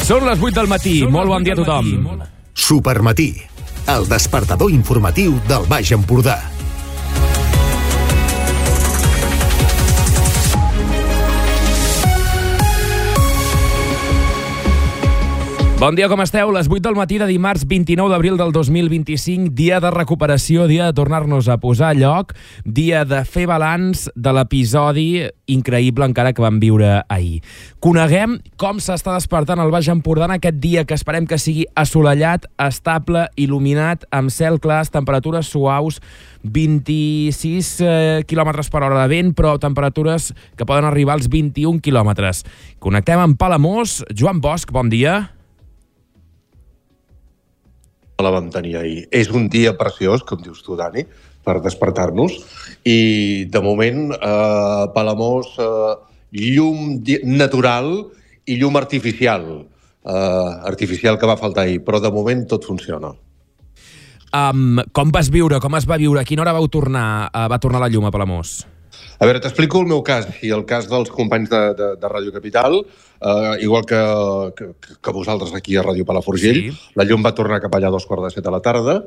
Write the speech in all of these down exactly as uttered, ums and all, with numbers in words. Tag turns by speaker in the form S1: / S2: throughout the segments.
S1: Són les vuit del matí. Molt bon dia a tothom.
S2: Supermatí, el despertador informatiu del Baix Empordà.
S1: Bon dia, com esteu? Les vuit del matí de dimarts vint-i-nou d'abril del dos mil vint-i-cinc, dia de recuperació, dia de tornar-nos a posar a lloc, dia de fer balanç de l'episodi increïble encara que vam viure ahir. Coneguem com s'està despertant el Baix Empordà en aquest dia que esperem que sigui assolellat, estable, il·luminat, amb cel clars, temperatures suaus, vint-i-sis eh, quilòmetres per hora de vent, però temperatures que poden arribar als vint-i-un quilòmetres. Connectem amb Palamós. Joan Bosch, bon dia.
S3: La vam tenir ahir. És un dia preciós, com dius tu, Dani, per despertar-nos. I, de moment, eh, Palamós, eh, llum natural i llum artificial. Eh, artificial que va faltar ahir, però de moment tot funciona.
S1: Um, com vas viure? Com es va viure? A quina hora vau tornar, uh, va tornar la llum a Palamós?
S3: A veure, t'explico el meu cas i el cas dels companys de, de, de Ràdio Capital, eh, igual que, que, que vosaltres aquí a Ràdio Palafrugell. Sí. La llum va tornar cap allà a dos quarts de set de la tarda.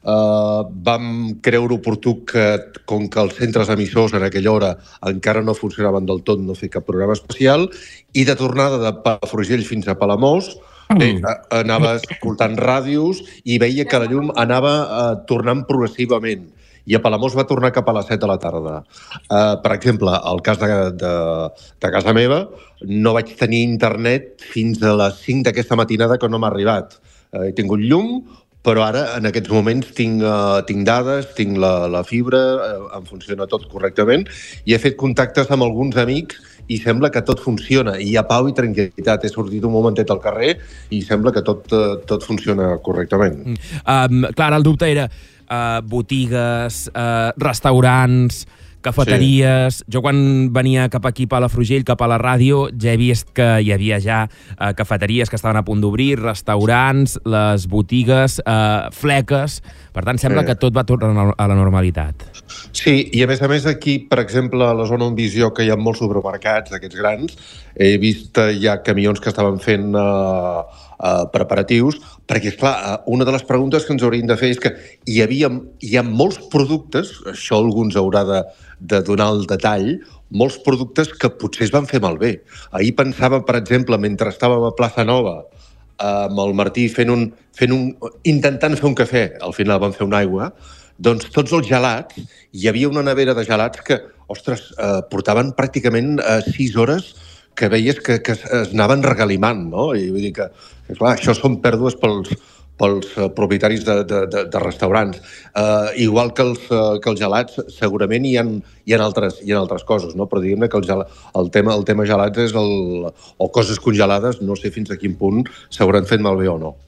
S3: Eh, vam creure oportú que, com que els centres emissors en aquella hora encara no funcionaven del tot, no fer cap programa especial, i de tornada de Palafrugell fins a Palamós, bé, anava escoltant ràdios i veia que la llum anava eh, tornant progressivament. I a Palamós va tornar cap a les set de la tarda. Uh, per exemple, el cas de, de, de casa meva, no vaig tenir internet fins a les cinc d'aquesta matinada que no m'ha arribat. Uh, he tingut llum, però ara, en aquests moments, tinc, uh, tinc dades, tinc la, la fibra, uh, em funciona tot correctament, i he fet contactes amb alguns amics i sembla que tot funciona. I hi ha pau i tranquil·litat. He sortit un momentet al carrer i sembla que tot, uh, tot funciona correctament.
S1: Um, clar, el dubte era uh, botigues, uh, restaurants, cafeteries... Sí. Jo quan venia cap aquí a Palafrugell, cap a la ràdio, ja he vist que hi havia ja uh, cafeteries que estaven a punt d'obrir, restaurants, les botigues, uh, fleques... Per tant, sembla sí. que tot va tornar a la normalitat.
S3: Sí, i a més a més aquí, per exemple, a la zona on visió, que hi ha molts supermercats, aquests grans, he vist ja camions que estaven fent uh, uh, preparatius, perquè, esclar, una de les preguntes que ens hauríem de fer és que hi havia hi ha molts productes, això algú ens haurà de, de donar el detall, molts productes que potser es van fer malbé. Ahir pensava, per exemple, mentre estàvem a Plaça Nova, amb el Martí fent un, fent un, intentant fer un cafè, al final van fer una aigua, doncs tots els gelats, hi havia una nevera de gelats que, ostres, eh, portaven pràcticament eh, sis hores que veies que, que es anaven regalimant, no? I vull dir que, que clar, això són pèrdues pels, pels uh, propietaris de, de, de, de restaurants. Uh, igual que els, uh, que els gelats, segurament hi ha, hi ha, altres, hi ha altres coses, no? Però diguem-ne que el, gel, el, tema, el tema gelats és el, o coses congelades, no sé fins a quin punt s'hauran fet malbé o no.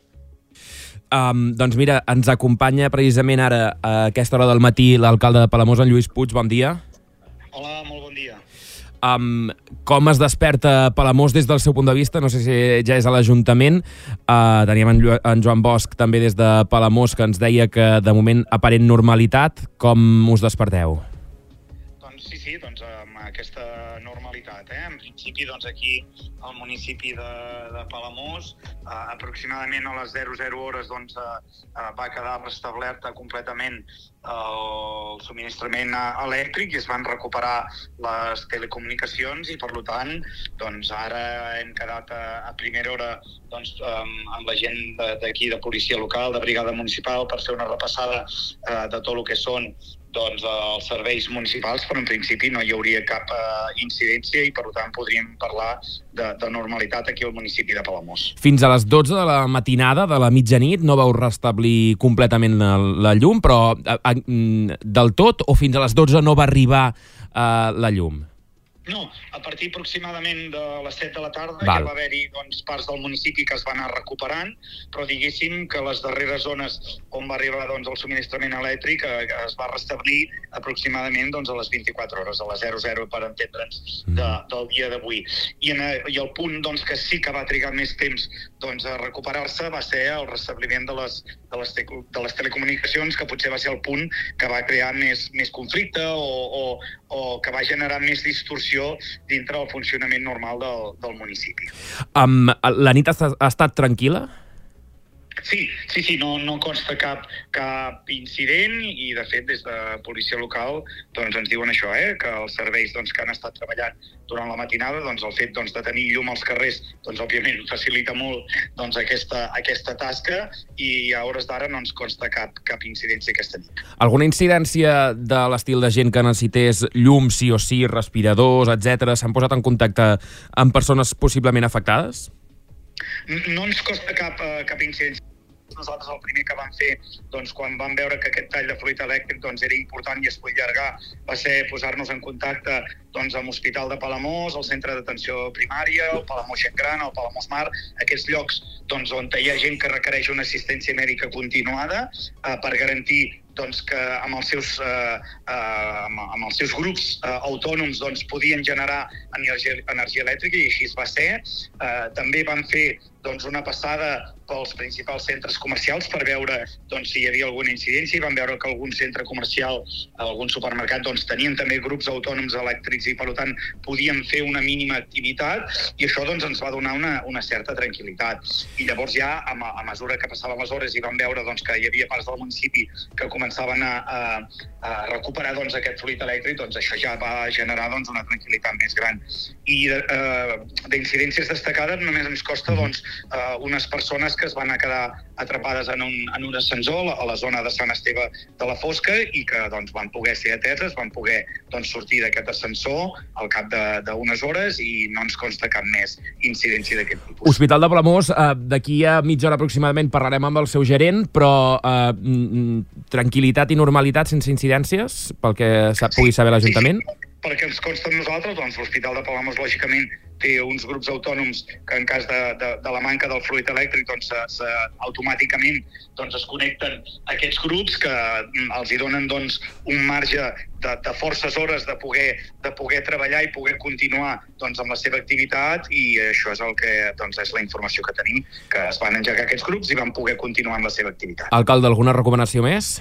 S1: Um, doncs mira, ens acompanya precisament ara a aquesta hora del matí l'alcalde de Palamós, en Lluís Puig. Bon dia.
S4: Hola, molt bon dia.
S1: Um, com es desperta Palamós des del seu punt de vista? No sé si ja és a l'Ajuntament. Uh, teníem en, en Joan Bosch també des de Palamós, que ens deia que de moment aparent normalitat. Com us desperteu?
S4: Doncs sí, sí, doncs amb aquesta normalitat. Eh? En principi, doncs aquí al municipi de, de Palamós, eh, aproximadament a les zero zero hores doncs, eh, va quedar restablerta completament el subministrament elèctric i es van recuperar les telecomunicacions i, per tant, doncs, ara hem quedat a, a primera hora doncs, amb la gent d'aquí de policia local, de brigada municipal, per fer una repassada eh, de tot el que són doncs, els serveis municipals, però en principi no hi hauria cap uh, incidència i per tant podríem parlar de, de normalitat aquí al municipi de Palamós.
S1: Fins a les dotze de la matinada, de la mitjanit, no vau restablir completament la, la llum, però a, a, del tot, o fins a les dotze no va arribar uh, la llum?
S4: No, a partir aproximadament de les set de la tarda
S1: Val.
S4: ja va haver-hi doncs, parts del municipi que es van anar recuperant, però diguéssim que les darreres zones on va arribar doncs, el subministrament elèctric eh, es va restablir aproximadament doncs, a les vint-i-quatre hores, a les zero zero per entendre'ns de, del dia d'avui. I, en, I el punt doncs, que sí que va trigar més temps doncs, a recuperar-se va ser el restabliment de les, de, les te, de les telecomunicacions, que potser va ser el punt que va crear més, més conflicte o, o, o que va generar més distorsió intervenció dintre del funcionament normal del, del municipi.
S1: Um, la nit ha, ha estat tranquil·la?
S4: Sí, sí, sí, no, no consta cap, cap incident i, de fet, des de policia local doncs, ens diuen això, eh, que els serveis doncs, que han estat treballant durant la matinada, doncs, el fet doncs, de tenir llum als carrers, doncs, òbviament, facilita molt doncs, aquesta, aquesta tasca i a hores d'ara no ens consta cap, cap incidència aquesta nit.
S1: Alguna incidència de l'estil de gent que necessités llum, sí o sí, respiradors, etcètera, s'han posat en contacte amb persones possiblement afectades?
S4: No ens costa cap, uh, cap incidència. Nosaltres el primer que vam fer, doncs, quan vam veure que aquest tall de fluid elèctric doncs, era important i es podia allargar, va ser posar-nos en contacte doncs, amb l'Hospital de Palamós, el Centre d'Atenció Primària, el Palamós Gent Gran, el Palamós Mar, aquests llocs doncs, on hi ha gent que requereix una assistència mèdica continuada eh, per garantir doncs, que amb els seus, eh, eh, amb els seus grups eh, autònoms doncs, podien generar energia, energia elèctrica i així es va ser. Eh, també vam fer doncs, una passada pels principals centres comercials per veure doncs, si hi havia alguna incidència i vam veure que algun centre comercial, algun supermercat doncs, tenien també grups autònoms elèctrics i per tant podien fer una mínima activitat i això doncs, ens va donar una, una certa tranquil·litat. I llavors ja a, a mesura que passaven les hores i vam veure doncs, que hi havia parts del municipi que començaven a, a, a recuperar doncs, aquest fluid elèctric, doncs això ja va generar doncs, una tranquil·litat més gran. I eh, d'incidències destacades només ens costa doncs, eh, unes persones que es van a quedar atrapades en un, en un ascensor a la zona de Sant Esteve de la Fosca i que doncs, van poder ser ateses, van poder doncs, sortir d'aquest ascensor al cap d'unes hores i no ens consta cap més incidència d'aquest tipus.
S1: Hospital de Palamós, eh, d'aquí a mitja hora aproximadament parlarem amb el seu gerent, però eh, tranquil·litat i normalitat sense incidències, pel que sap, pugui saber l'Ajuntament?
S4: Sí, sí. Perquè ens consta a nosaltres, doncs l'Hospital de Palamós, lògicament, té uns grups autònoms que en cas de, de, de la manca del fluid elèctric doncs, se, se, automàticament doncs, es connecten a aquests grups que els hi donen doncs, un marge de, de forces hores de poder, de poder treballar i poder continuar doncs, amb la seva activitat i això és el que doncs, és la informació que tenim, que es van engegar aquests grups i van poder continuar amb la seva activitat.
S1: Alcalde, alguna recomanació més?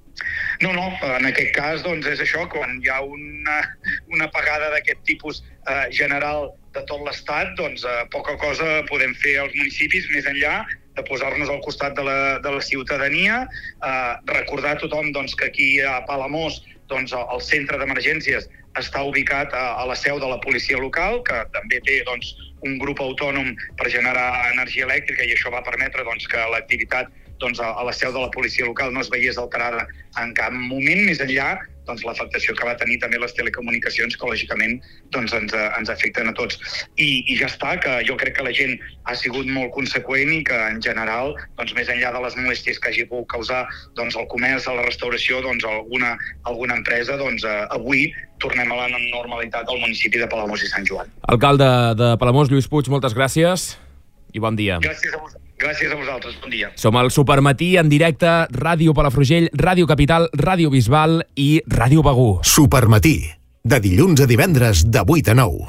S4: No, no, en aquest cas doncs, és això, quan hi ha una, una apagada d'aquest tipus eh, general de tot l'Estat, doncs eh, poca cosa podem fer als municipis més enllà de posar-nos al costat de la, de la ciutadania, eh, recordar a tothom doncs, que aquí a Palamós doncs, el centre d'emergències està ubicat a, a la seu de la policia local, que també té doncs, un grup autònom per generar energia elèctrica i això va permetre doncs, que l'activitat doncs, a la seu de la policia local no es veiés alterada en cap moment, més enllà doncs, l'afectació que va tenir també les telecomunicacions, que lògicament doncs, ens, ens afecten a tots. I, I ja està, que jo crec que la gent ha sigut molt conseqüent i que en general, doncs, més enllà de les molèsties que hagi pogut causar doncs, el comerç, la restauració, doncs, alguna, alguna empresa, doncs, eh, avui tornem a la normalitat al municipi de Palamós i Sant Joan.
S1: Alcalde de Palamós, Lluís Puig, moltes gràcies i bon dia.
S4: Gràcies a vosaltres. Gràcies a vosaltres, bon dia.
S1: Som al Supermatí en directe, Ràdio Palafrugell, Ràdio Capital, Ràdio Bisbal i Ràdio Begur.
S2: Supermatí, de dilluns a divendres de vuit a nou.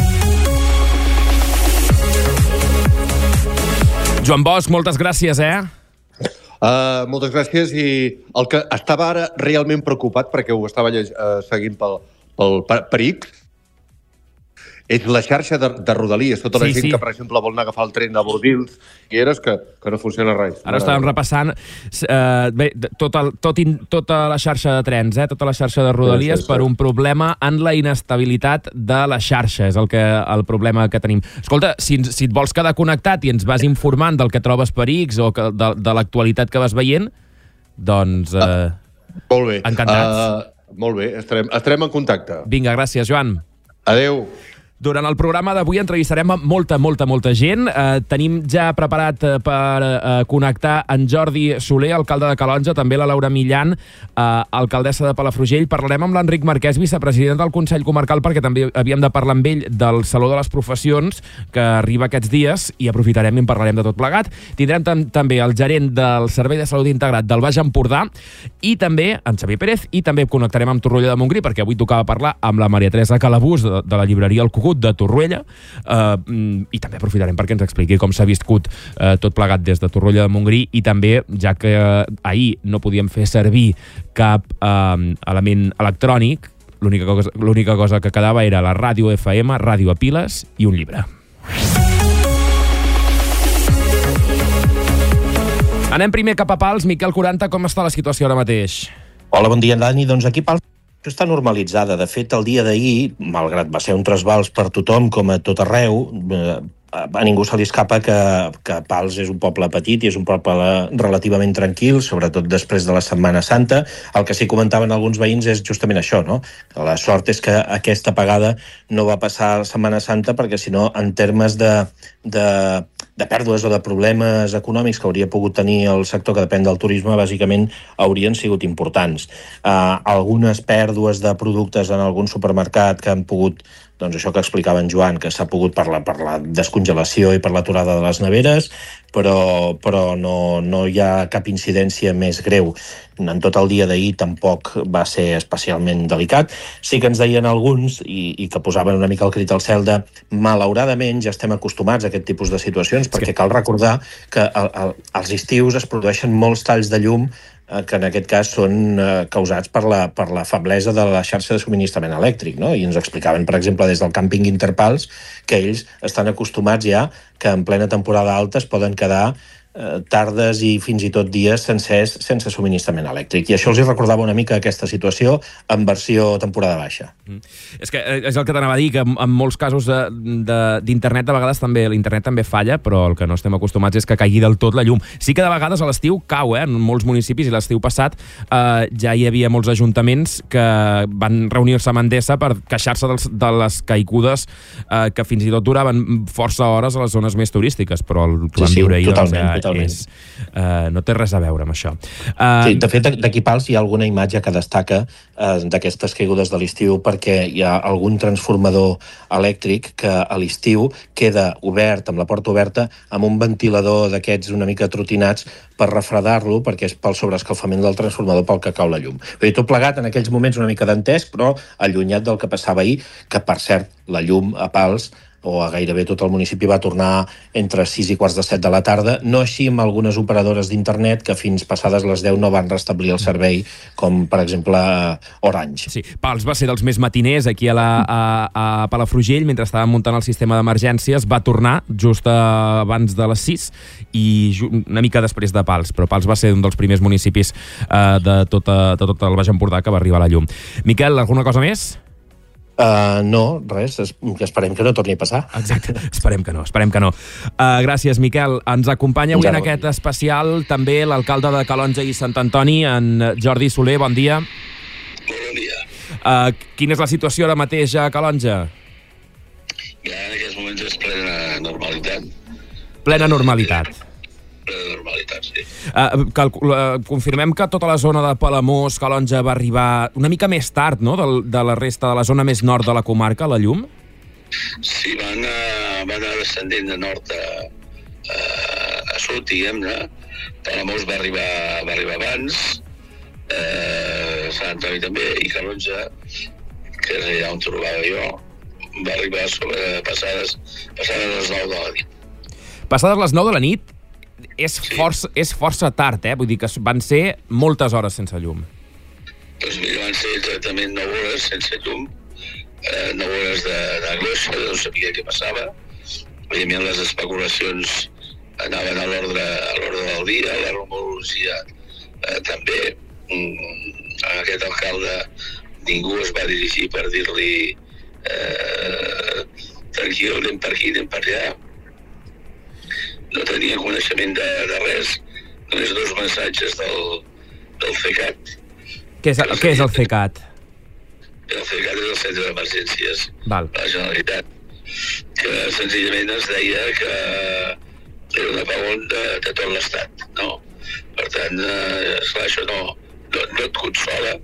S1: Joan Bosch, moltes gràcies, eh?
S3: Uh, moltes gràcies i el que estava ara realment preocupat perquè ho estava lleg- uh, seguint pel, pel, per, per X és la xarxa de, de Rodalies, tota la
S1: Sí,
S3: gent
S1: sí.
S3: que, per exemple, vol anar a agafar el tren a Bordils i eres que, que no funciona res.
S1: Ara estàvem repassant eh, bé, tot el, tot in, tota la xarxa de trens, eh, tota la xarxa de Rodalies,
S3: Sí, sí, sí.
S1: per un problema en la inestabilitat de la xarxa. És el, que, el problema que tenim. Escolta, si, si et vols quedar connectat i ens vas informant del que trobes per X o que, de, de l'actualitat que vas veient, doncs... Eh,
S3: Ah, molt bé.
S1: encantats.
S3: Uh, molt bé, estarem, estarem en contacte.
S1: Vinga, gràcies, Joan.
S3: Adeu.
S1: Durant el programa d'avui entrevistarem a molta, molta, molta gent. Eh, tenim ja preparat eh, per eh, connectar en Jordi Soler, alcalde de Calonja, també la Laura Millan, eh, alcaldessa de Palafrugell. Parlarem amb l'Enric Marquès, vicepresident del Consell Comarcal, perquè també havíem de parlar amb ell del Saló de les Professions, que arriba aquests dies, i aprofitarem i en parlarem de tot plegat. Tindrem tam també el gerent del Servei de Salut Integrat del Baix Empordà, i també en Xavier Pérez, i també connectarem amb Torroella de Montgrí, perquè avui tocava parlar amb la Maria Teresa Calabús, de, de la llibreria El Cucut de Torroella, eh, i també aprofitarem perquè ens expliqui com s'ha viscut eh, tot plegat des de Torroella de Montgrí, i també, ja que eh, ahir no podíem fer servir cap eh, element electrònic, l'única cosa, l'única cosa que quedava era la ràdio F M, ràdio a piles i un llibre. Anem primer cap a Pals. Miquel quaranta, com està la situació ara mateix?
S5: Hola, bon dia, Dani. Doncs aquí Pals està normalitzada. De fet, el dia d'ahir, malgrat va ser un trasbals per tothom, com a tot arreu, eh, a ningú se li escapa que, que Pals és un poble petit i és un poble relativament tranquil, sobretot després de la Setmana Santa. El que sí comentaven alguns veïns és justament això, no? La sort és que aquesta apagada no va passar a la Setmana Santa, perquè si no, en termes de, de, de pèrdues o de problemes econòmics que hauria pogut tenir el sector que depèn del turisme, bàsicament haurien sigut importants. Uh, algunes pèrdues de productes en algun supermercat que han pogut, doncs això que explicava en Joan, que s'ha pogut per la, per la descongelació i per l'aturada de les neveres, però, però no, no hi ha cap incidència més greu. En tot el dia d'ahir tampoc va ser especialment delicat. Sí que ens deien alguns, i, i que posaven una mica el crit al cel de malauradament ja estem acostumats a aquest tipus de situacions, perquè cal recordar que el, el, als estius es produeixen molts talls de llum que en aquest cas són eh, causats per la, per la feblesa de la xarxa de subministrament elèctric, no? I ens explicaven, per exemple, des del càmping Interpals, que ells estan acostumats ja que en plena temporada alta es poden quedar eh, tardes i fins i tot dies sencers sense subministrament elèctric. I això els recordava una mica aquesta situació en versió temporada baixa.
S1: Mm. És que és el que t'anava a dir, que en, en molts casos d'internet, de, de, a vegades també l'internet també falla, però el que no estem acostumats és que caigui del tot la llum. Sí que de vegades a l'estiu cau, eh, en molts municipis, i l'estiu passat eh, ja hi havia molts ajuntaments que van reunir-se amb Endesa per queixar-se dels, de les caigudes eh, que fins i tot duraven força hores a les zones més turístiques, però el que
S5: sí,
S1: vam
S5: sí,
S1: viure ahir
S5: totalment,
S1: doncs,
S5: totalment.
S1: És, eh, no té res a veure amb això. Uh,
S5: sí, de fet, d'aquí Pals hi ha alguna imatge que destaca eh, d'aquestes caigudes de l'estiu, perquè hi ha algun transformador elèctric que a l'estiu queda obert, amb la porta oberta, amb un ventilador d'aquests una mica trotinats per refredar-lo, perquè és pel sobreescalfament del transformador pel que cau la llum. Vull dir, tot plegat en aquells moments una mica d'entès, però allunyat del que passava ahir, que per cert, la llum a Pals o a gairebé tot el municipi va tornar entre sis i quarts de set de la tarda, no així amb algunes operadores d'internet que fins passades les deu no van restablir el servei, com per exemple Orange.
S1: Sí, Pals va ser dels més matiners aquí a, la, a, a Palafrugell, mentre estàvem muntant el sistema d'emergències, va tornar just abans de les sis i una mica després de Pals, però Pals va ser un dels primers municipis eh, de, tot, de tot el Baix Empordà que va arribar a la llum. Miquel, alguna cosa més?
S5: Uh, no, res, es, esperem que no torni a passar.
S1: Exacte, esperem que no, esperem que no. Uh, gràcies, Miquel. Ens acompanya avui en aquest especial també l'alcalde de Calonge i Sant Antoni, en Jordi Soler. Bon dia.
S6: Bon dia.
S1: Uh, quina és la situació ara mateix a Calonge?
S6: Ja, en aquests moments és plena normalitat.
S1: Plena normalitat.
S6: Plena normalitat, sí.
S1: Uh, calcul- uh, confirmem que tota la zona de Palamós, Calonge, va arribar una mica més tard, no?, de, de la resta de la zona més nord de la comarca, la llum?
S6: Sí, va anar, va anar descendent de nord a, a, a sud, diguem-ne. Palamós va arribar, va arribar abans, eh, Sant Antoni també, i Calonge, que és allà on trobava jo, va arribar sobre passades, passades les nou de la nit.
S1: Passades les nou de la nit? És, sí. força, és força tard, eh? Vull dir que van ser moltes hores sense llum.
S6: Doncs mira, van ser exactament nou hores sense llum, eh, nou hores de, de gloixa, no sabia què passava. Evidentment, les especulacions anaven a l'ordre a l'ordre del dia, la rumorologia eh, també. Mm, aquest alcalde ningú es va dirigir per dir-li eh, tranquil, anem per aquí, anem per allà. No tenia coneixement de, de res, només dos missatges del, del CECAT.
S1: Què és, què és el CECAT?
S6: El CECAT és el Centre d'Emergències
S1: Val.
S6: de la Generalitat, que senzillament ens deia que era un apagón de, de tot l'estat, no? Per tant, eh, esclar, això no, no, no et consola,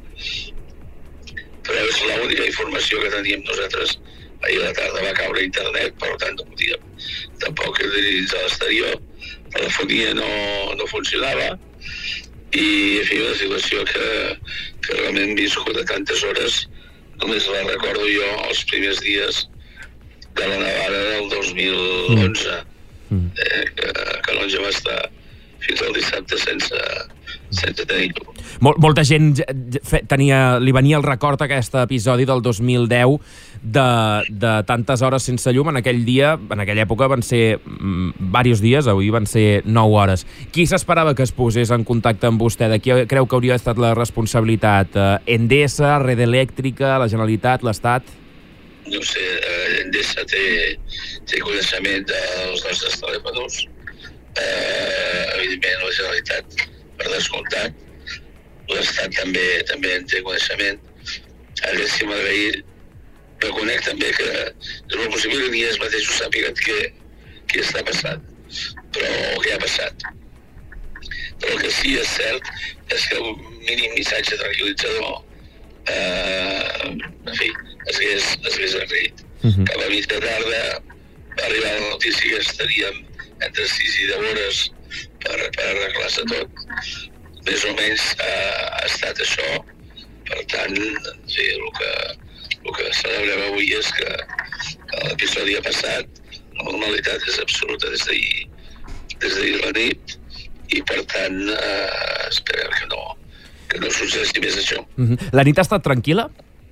S6: però és l'única informació que teníem nosaltres. Ahir a la tarda va caure internet, per tant no podíem tampoc dins de l'exterior, la telefonia no, no funcionava i, en fi, una situació que, que realment viscut a tantes hores, només la recordo jo els primers dies de la nevada del dos mil onze, mm. eh, que Calonge va estar fins al dissabte sense, sense tenir-ho.
S1: Mol, molta gent tenia, li venia el record aquest episodi del dos mil deu de, de tantes hores sense llum. En aquell dia, en aquella època van ser mm, diversos dies, avui van ser nou hores. Qui s'esperava que es posés en contacte amb vostè? De qui creu que hauria estat la responsabilitat? Eh, Endesa, Red Elèctrica, la Generalitat, l'Estat?
S6: No sé, eh, Endesa té, té coneixement dels nostres treballadors. Eh, evidentment, la Generalitat, per descomptat. L'Estat també també en té coneixement. Hauríem d'agrair, reconec també que és molt possible que ni ells mateixos sàpiguen què, què està passant, però què ha passat. Però el que sí és cert és que un mínim missatge tranquil·litzador eh, en fi, es hagués, es hagués agraït. Uh-huh. Cap a mitja tarda va arribar la notícia que estaríem entre sis i deu hores per, per arreglar-se tot. Més o menys eh, ha estat això. Per tant, sí, el que, el que celebrem avui és que, que l'episodi ha passat, la normalitat és absoluta des d'ahir des d'ahir la nit, i per tant eh, esperem que no, que no succeeixi més això.
S1: Mm-hmm. La nit ha estat tranquil·la?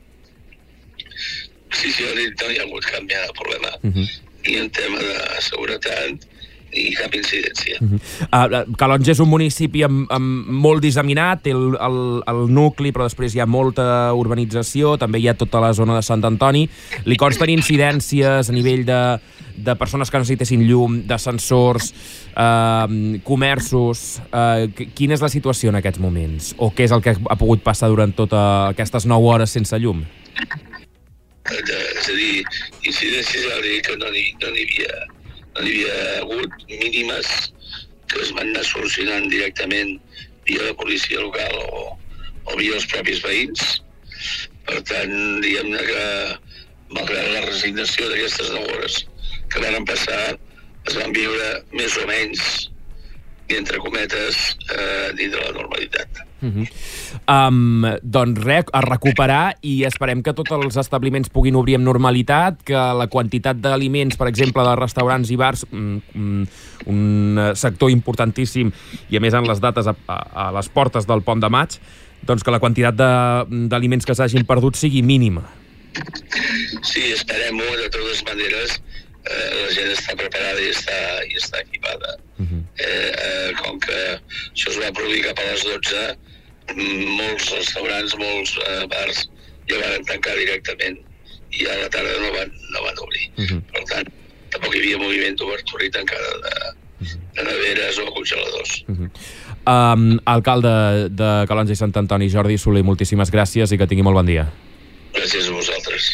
S6: Sí, sí, la nit no hi ha hagut cap mena de problema,
S1: mm-hmm.
S6: ni en tema de seguretat, ni cap incidència.
S1: Uh-huh. Uh, Calonge és un municipi amb, amb molt disseminat, té el, el, el nucli, però després hi ha molta urbanització, també hi ha tota la zona de Sant Antoni. Li consten incidències a nivell de, de persones que necessitessin llum, d'ascensors, uh, comerços... Uh, quina és la situació en aquests moments? O què és el que ha pogut passar durant totes aquestes nou hores sense llum?
S6: És a dir, incidències ja dic que no n'hi no havia... no hi havia hagut, mínimes, que es van anar solucionant directament via la policia local o, o via els propis veïns. Per tant, diguem-ne que, malgrat la resignació d'aquestes nou hores que van passar, es van viure més o menys, i entre cometes, eh, dins de la normalitat.
S1: Uh-huh. Um, doncs res, a recuperar, i esperem que tots els establiments puguin obrir amb normalitat, que la quantitat d'aliments, per exemple, de restaurants i bars, um, un sector importantíssim, i a més en les dates a, a, a les portes del Pont de Maig, doncs que la quantitat d'aliments que s'hagin perdut sigui mínima.
S6: Sí, esperem-ho. De totes maneres, eh, la gent està preparada i està, i està equipada. Uh-huh. eh, eh, com que això es va produir cap a les dotze, molts restaurants, molts eh, bars ja van tancar directament i a la tarda no van, no van obrir. Uh-huh. Per tant, tampoc hi havia moviment d'obertura i tancada de, de neveres o congeladors.
S1: Uh-huh. um, Alcalde de Calonge i Sant Antoni, Jordi Soler, moltíssimes gràcies i que tingui molt bon dia.
S6: Gràcies a vosaltres.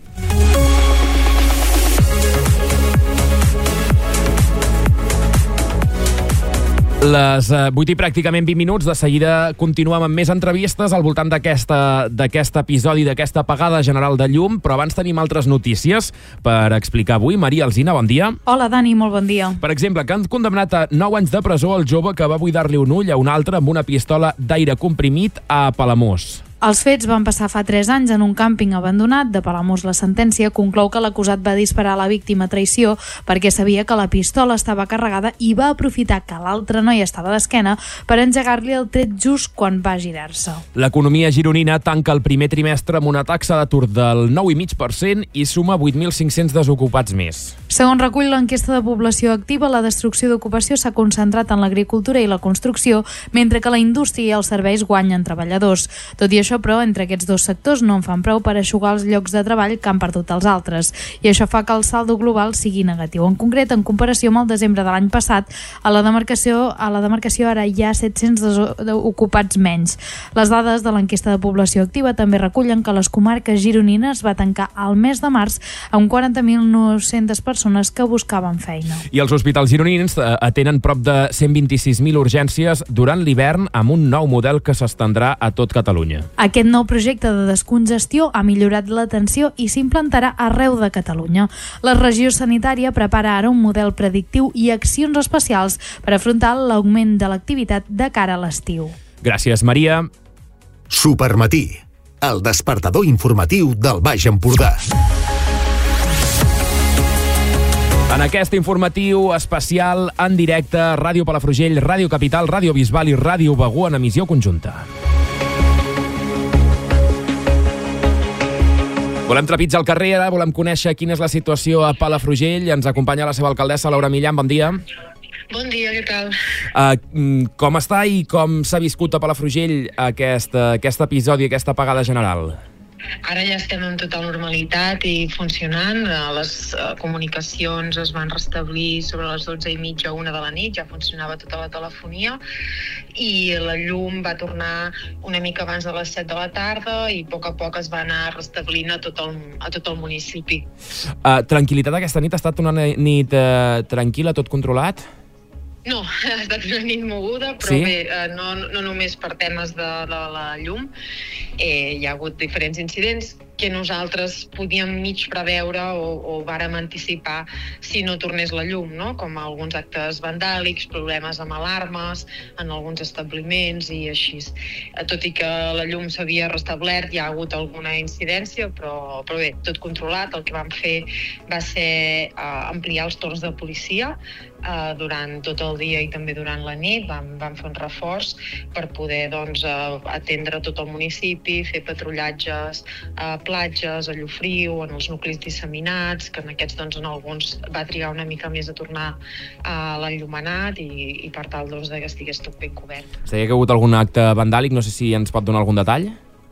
S1: Les vuit i pràcticament vint minuts, de seguida continuem amb més entrevistes al voltant d'aquesta d'aquest episodi, d'aquesta apagada general de llum, però abans tenim altres notícies per explicar avui. Maria Alsina, bon dia.
S7: Hola, Dani, molt bon dia.
S1: Per exemple, que han condemnat a nou anys de presó el jove que va buidar-li un ull a un altre amb una pistola d'aire comprimit a Palamós.
S7: Els fets van passar fa tres anys en un càmping abandonat de Palamós. La sentència conclou que l'acusat va disparar a la víctima a traïció perquè sabia que la pistola estava carregada i va aprofitar que l'altre noi estava d'esquena per engegar-li el tret just quan va girar-se.
S1: L'economia gironina tanca el primer trimestre amb una taxa d'atur del nou coma cinc per cent i suma vuit mil cinc-cents desocupats més.
S7: Segons recull l'enquesta de població activa, la destrucció d'ocupació s'ha concentrat en l'agricultura i la construcció, mentre que la indústria i els serveis guanyen treballadors. Tot i això, però, entre aquests dos sectors no en fan prou per eixugar els llocs de treball que han perdut els altres, i això fa que el saldo global sigui negatiu. En concret, en comparació amb el desembre de l'any passat, a la demarcació, a la demarcació ara hi ha set-cents ocupats menys. Les dades de l'enquesta de població activa també recullen que les comarques gironines va tancar al mes de març amb quaranta mil nou-centes persones que buscaven feina.
S1: I els hospitals gironins atenen prop de cent vint-i-sis mil urgències durant l'hivern amb un nou model que s'estendrà a tot Catalunya.
S7: Aquest nou projecte de descongestió ha millorat l'atenció i s'implantarà arreu de Catalunya. La regió sanitària prepara ara un model predictiu i accions especials per afrontar l'augment de l'activitat de cara a l'estiu.
S1: Gràcies, Maria.
S2: Supermatí, el despertador informatiu del Baix Empordà.
S1: En aquest informatiu especial en directe, Ràdio Palafrugell, Ràdio Capital, Ràdio Bisbal i Ràdio Begur en emissió conjunta. Volem trepitjar el carrer, ara volem conèixer quina és la situació a Palafrugell. Ens acompanya la seva alcaldessa, Laura Millán. Bon dia.
S8: Bon dia, què tal?
S1: Uh, com està i com s'ha viscut a Palafrugell aquest, aquest episodi, aquesta apagada general?
S8: Ara ja estem en total normalitat i funcionant. Les comunicacions es van restablir sobre les dotze i mitja, una de la nit, ja funcionava tota la telefonia i la llum va tornar una mica abans de les set de la tarda i a poc a poc es va anar restablint a tot el, a tot el municipi.
S1: Uh, tranquil·litat aquesta nit? Ha estat una nit uh, tranquil·la, tot controlat?
S8: No, ha estat una nit moguda, però sí? bé, eh, no, no només per temes de, de la llum. Eh, hi ha hagut diferents incidents que nosaltres podíem mig preveure o, o vàrem anticipar si no tornés la llum, no? Com alguns actes vandàlics, problemes amb alarmes en alguns establiments i així. Tot i que la llum s'havia restablert, hi ha hagut alguna incidència, però, però bé, tot controlat. El que vam fer va ser uh, ampliar els torns de policia uh, durant tot el dia i també durant la nit. Vam, vam fer un reforç per poder doncs, uh, atendre tot el municipi, fer patrullatges a platges, a Llofriu, en els nuclis disseminats, que en aquests doncs, en alguns va trigar una mica més a tornar a l'enllumenat i, i per tal doncs, que estigués tot ben cobert.
S1: Es deia que ha hagut algun acte vandàlic, no sé si ens pot donar algun detall?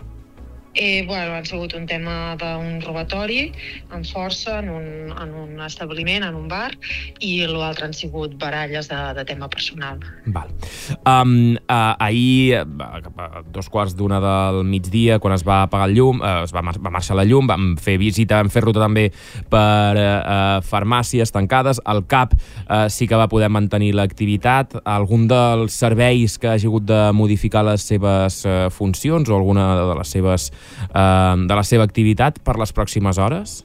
S8: Eh, bueno, ha sigut un tema d'un robatori amb força en un, en un establiment, en un bar, i l'altre han sigut baralles de, de tema personal.
S1: Val. Um, uh, ahir, a dos quarts d'una del migdia, quan es va apagar el llum, uh, es va, mar va marxar la llum, vam fer visita, vam fer ruta també per uh, farmàcies tancades. El C A P uh, sí que va poder mantenir l'activitat. Algun dels serveis que hagi hagut de modificar les seves uh, funcions o alguna de les seves de la seva activitat per les pròximes hores?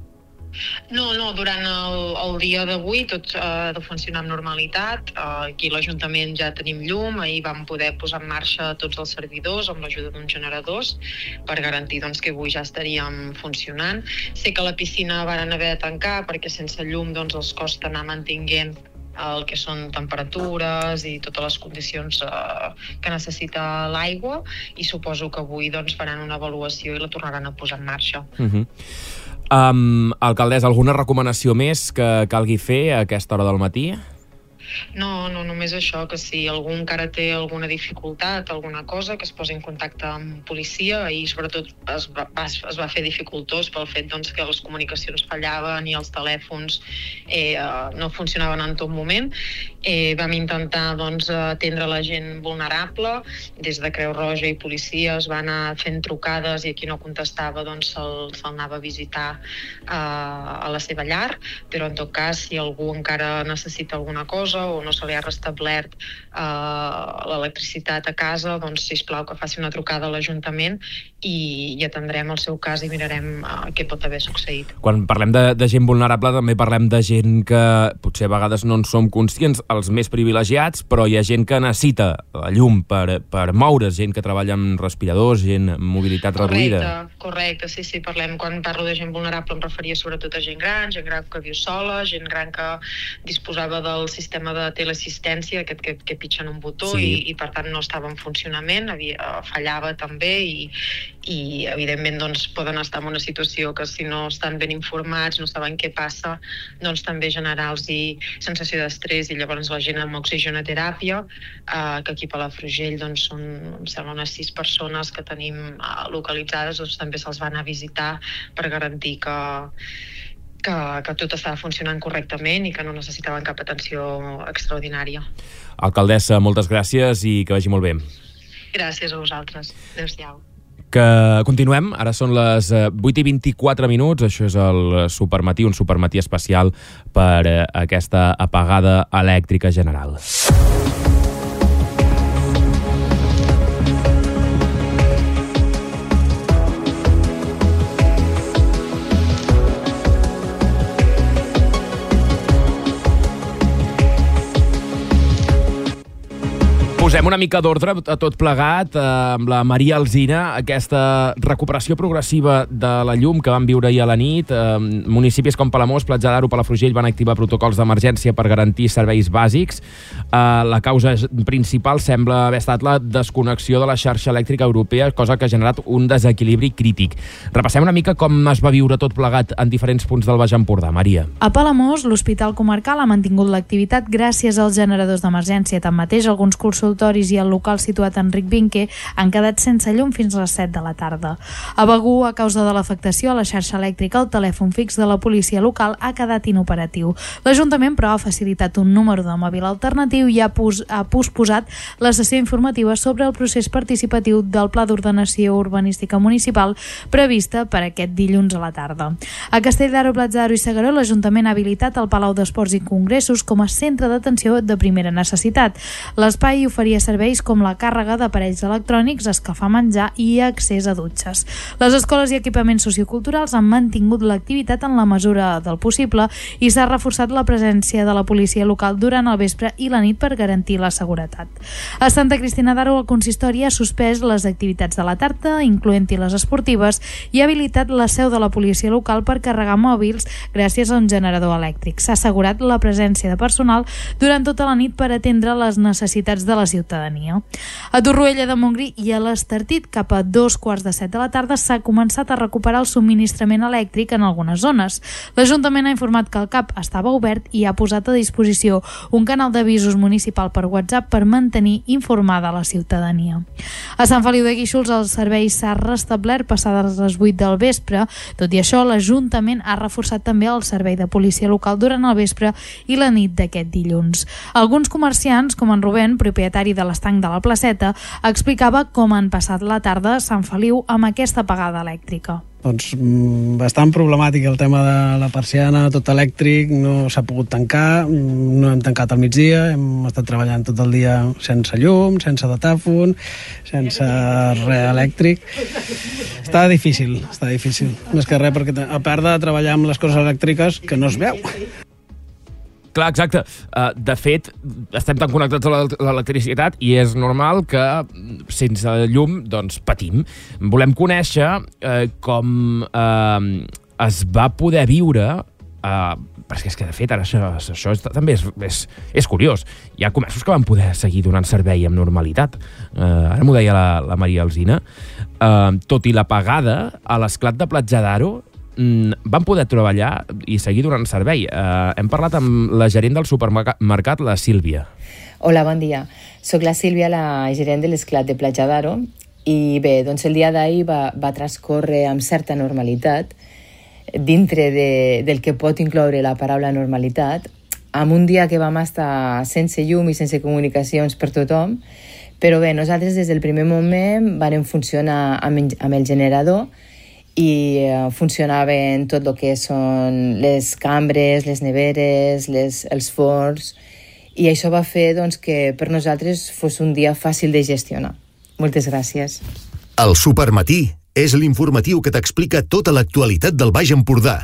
S8: No, no, durant el, el dia d'avui tot ha de funcionar amb normalitat. Aquí a l'Ajuntament ja tenim llum, ahir vam poder posar en marxa tots els servidors amb l'ajuda d'uns generadors per garantir doncs, que avui ja estaríem funcionant. Sé que la piscina van haver de tancar perquè sense llum doncs, els costa anar mantinguent el que són temperatures i totes les condicions eh, que necessita l'aigua, i suposo que avui doncs, faran una avaluació i la tornaran a posar en marxa.
S1: Uh -huh. um, alcaldessa, alguna recomanació més que calgui fer a aquesta hora del matí?
S8: No, no només això, que si algú encara té alguna dificultat, alguna cosa, que es posi en contacte amb policia, i sobretot es va, es va fer dificultós pel fet doncs, que les comunicacions fallaven i els telèfons eh, no funcionaven en tot moment. Eh, vam intentar doncs, atendre la gent vulnerable, des de Creu Roja i policia es van anar fent trucades i a qui no contestava doncs, se'l se anava a visitar eh, a la seva llar, però en tot cas si algú encara necessita alguna cosa o no se li ha restablert uh, l'electricitat a casa, doncs sisplau que faci una trucada a l'Ajuntament i, i atendrem el seu cas i mirarem uh, què pot haver succeït.
S1: Quan parlem de, de gent vulnerable també parlem de gent que potser a vegades no en som conscients, els més privilegiats, però hi ha gent que necessita la llum per, per moure's, gent que treballa amb respiradors, gent amb mobilitat
S8: correcte,
S1: reduïda.
S8: Correcte, sí, sí, parlem, quan parlo de gent vulnerable em referia sobretot a gent gran, gent gran que viu sola, gent gran que disposava del sistema de teleassistència, aquest que, que pitgen un botó, sí. i, i per tant no estava en funcionament, havia, fallava també, i, i evidentment doncs, poden estar en una situació que si no estan ben informats, no saben què passa, doncs també generar-los sensació d'estrès, i llavors la gent amb oxigenoteràpia, eh, que aquí a Palafrugell doncs, són, em sembla, unes sis persones que tenim eh, localitzades, doncs també se'ls va anar a visitar per garantir que Que, que tot estava funcionant correctament i que no necessitaven cap atenció extraordinària.
S1: Alcaldessa, moltes gràcies i que vagi molt bé.
S8: Gràcies a vosaltres. Adéu-siau.
S1: Que continuem, ara són les vuit i vint-i-quatre minuts, això és el supermatí, un supermatí especial per aquesta apagada elèctrica general. Posem una mica d'ordre a tot plegat eh, amb la Maria Alsina, aquesta recuperació progressiva de la llum que van viure ahir a la nit. Eh, municipis com Palamós, Platja d'Aro, Palafrugell van activar protocols d'emergència per garantir serveis bàsics. Eh, la causa principal sembla haver estat la desconnexió de la xarxa elèctrica europea, cosa que ha generat un desequilibri crític. Repassem una mica com es va viure tot plegat en diferents punts del Baix Empordà. Maria.
S7: A Palamós, l'Hospital Comarcal ha mantingut l'activitat gràcies als generadors d'emergència. Tanmateix, alguns consultoris i el local situat a Enric Vinque han quedat sense llum fins a les set de la tarda. A Begur, a causa de l'afectació a la xarxa elèctrica, el telèfon fix de la policia local ha quedat inoperatiu. L'Ajuntament, però, ha facilitat un número de mòbil alternatiu i ha, pos ha posposat la sessió informativa sobre el procés participatiu del Pla d'Ordenació Urbanística Municipal prevista per aquest dilluns a la tarda. A Castell d'Aro, Platja d'Aro i Segaró, l'Ajuntament ha habilitat el Palau d'Esports i Congressos com a centre d'atenció de primera necessitat. L'espai oferia serveis com la càrrega d'aparells electrònics, escalfar menjar i accés a dutxes. Les escoles i equipaments socioculturals han mantingut l'activitat en la mesura del possible i s'ha reforçat la presència de la policia local durant el vespre i la nit per garantir la seguretat. A Santa Cristina d'Aro, el consistori ha suspès les activitats de la tarda, incloent-hi les esportives, i ha habilitat la seu de la policia local per carregar mòbils gràcies a un generador elèctric. S'ha assegurat la presència de personal durant tota la nit per atendre les necessitats de la ciutadania. A Torroella de Montgrí i a l'Estartit, cap a dos quarts de set de la tarda, s'ha començat a recuperar el subministrament elèctric en algunes zones. L'Ajuntament ha informat que el C A P estava obert i ha posat a disposició un canal d'avisos municipal per WhatsApp per mantenir informada la ciutadania. A Sant Feliu de Guíxols el servei s'ha restablert passades les vuit del vespre. Tot i això, l'Ajuntament ha reforçat també el servei de policia local durant el vespre i la nit d'aquest dilluns. Alguns comerciants, com en Rubén, propietari de l'estanc de la Placeta, explicava com han passat la tarda a Sant Feliu amb aquesta apagada elèctrica.
S9: Doncs bastant problemàtic el tema de la persiana, tot elèctric, no s'ha pogut tancar, no hem tancat al migdia, hem estat treballant tot el dia sense llum, sense datàfon, sense res elèctric. Està difícil, està difícil. Més que res, perquè a part de treballar amb les coses elèctriques que no es veu.
S1: Clar, exacte. Uh, de fet, estem tan connectats a l'electricitat i és normal que sense llum doncs, patim. Volem conèixer uh, com uh, es va poder viure, uh, perquè és que, de fet, ara això, això és, també és, és, és curiós. Hi ha comerços que van poder seguir donant servei amb normalitat. Uh, ara m'ho deia la, la Maria Alsina. Uh, tot i l'apagada, a l'esclat de Platja d'Aro van poder treballar i seguir donant servei. Eh, hem parlat amb la gerent del supermercat, la Sílvia.
S10: Hola, bon dia. Soc la Sílvia, la gerent de l'esclat de Platja d'Aro, i bé, doncs el dia d'ahir va, va transcorrer amb certa normalitat, dintre de, del que pot incloure la paraula normalitat, amb un dia que vam estar sense llum i sense comunicacions per tothom, però bé, nosaltres des del primer moment vam funcionar amb, amb el generador i uh, funcionaven tot el que són les cambres, les neveres, les, els forns, i això va fer doncs, que per nosaltres fos un dia fàcil de gestionar. Moltes gràcies.
S2: El Supermatí és l'informatiu que t'explica tota l'actualitat del Baix Empordà.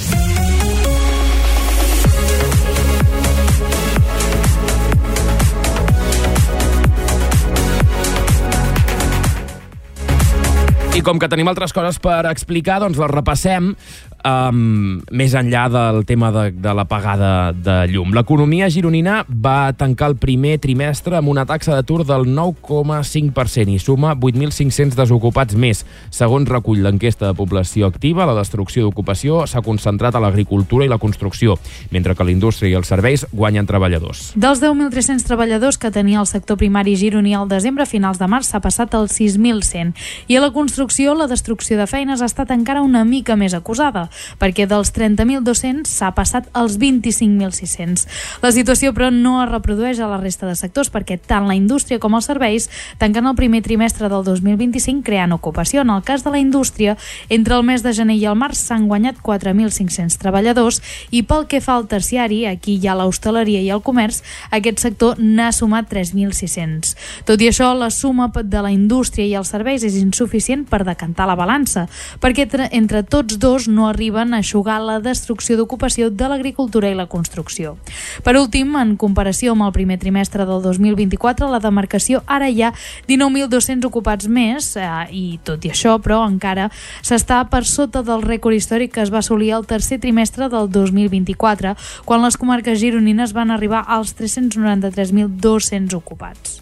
S1: I com que tenim altres coses per explicar, doncs les repassem um, més enllà del tema de, de l'apagada de llum. L'economia gironina va tancar el primer trimestre amb una taxa d'atur del nou coma cinc per cent i suma vuit mil cinc-cents desocupats més. Segons recull l'enquesta de població activa, la destrucció d'ocupació s'ha concentrat a l'agricultura i la construcció, mentre que la indústria i els serveis guanyen treballadors.
S7: Dels deu mil tres-cents treballadors que tenia el sector primari gironí al desembre, a finals de març s'ha passat als sis mil cent. I a la construcció la destrucció de feines ha estat encara una mica més acusada, perquè dels trenta mil dos-cents s'ha passat als vint-i-cinc mil sis-cents. La situació, però, no es reprodueix a la resta de sectors, perquè tant la indústria com els serveis tanquen el primer trimestre del dos mil vint-i-cinc creant ocupació. En el cas de la indústria, entre el mes de gener i el març s'han guanyat quatre mil cinc-cents treballadors i pel que fa al terciari, aquí hi ha l'hostaleria i el comerç, aquest sector n'ha sumat tres mil sis-cents. Tot i això, la suma de la indústria i els serveis és insuficient per decantar la balança, perquè entre tots dos no arriben a eixugar la destrucció d'ocupació de l'agricultura i la construcció. Per últim, en comparació amb el primer trimestre del dos mil vint-i-quatre, la demarcació ara hi ha dinou mil dos-cents ocupats més, eh, i tot i això, però encara s'està per sota del rècord històric que es va assolir el tercer trimestre del dos mil vint-i-quatre, quan les comarques gironines van arribar als tres-cents noranta-tres mil dos-cents ocupats.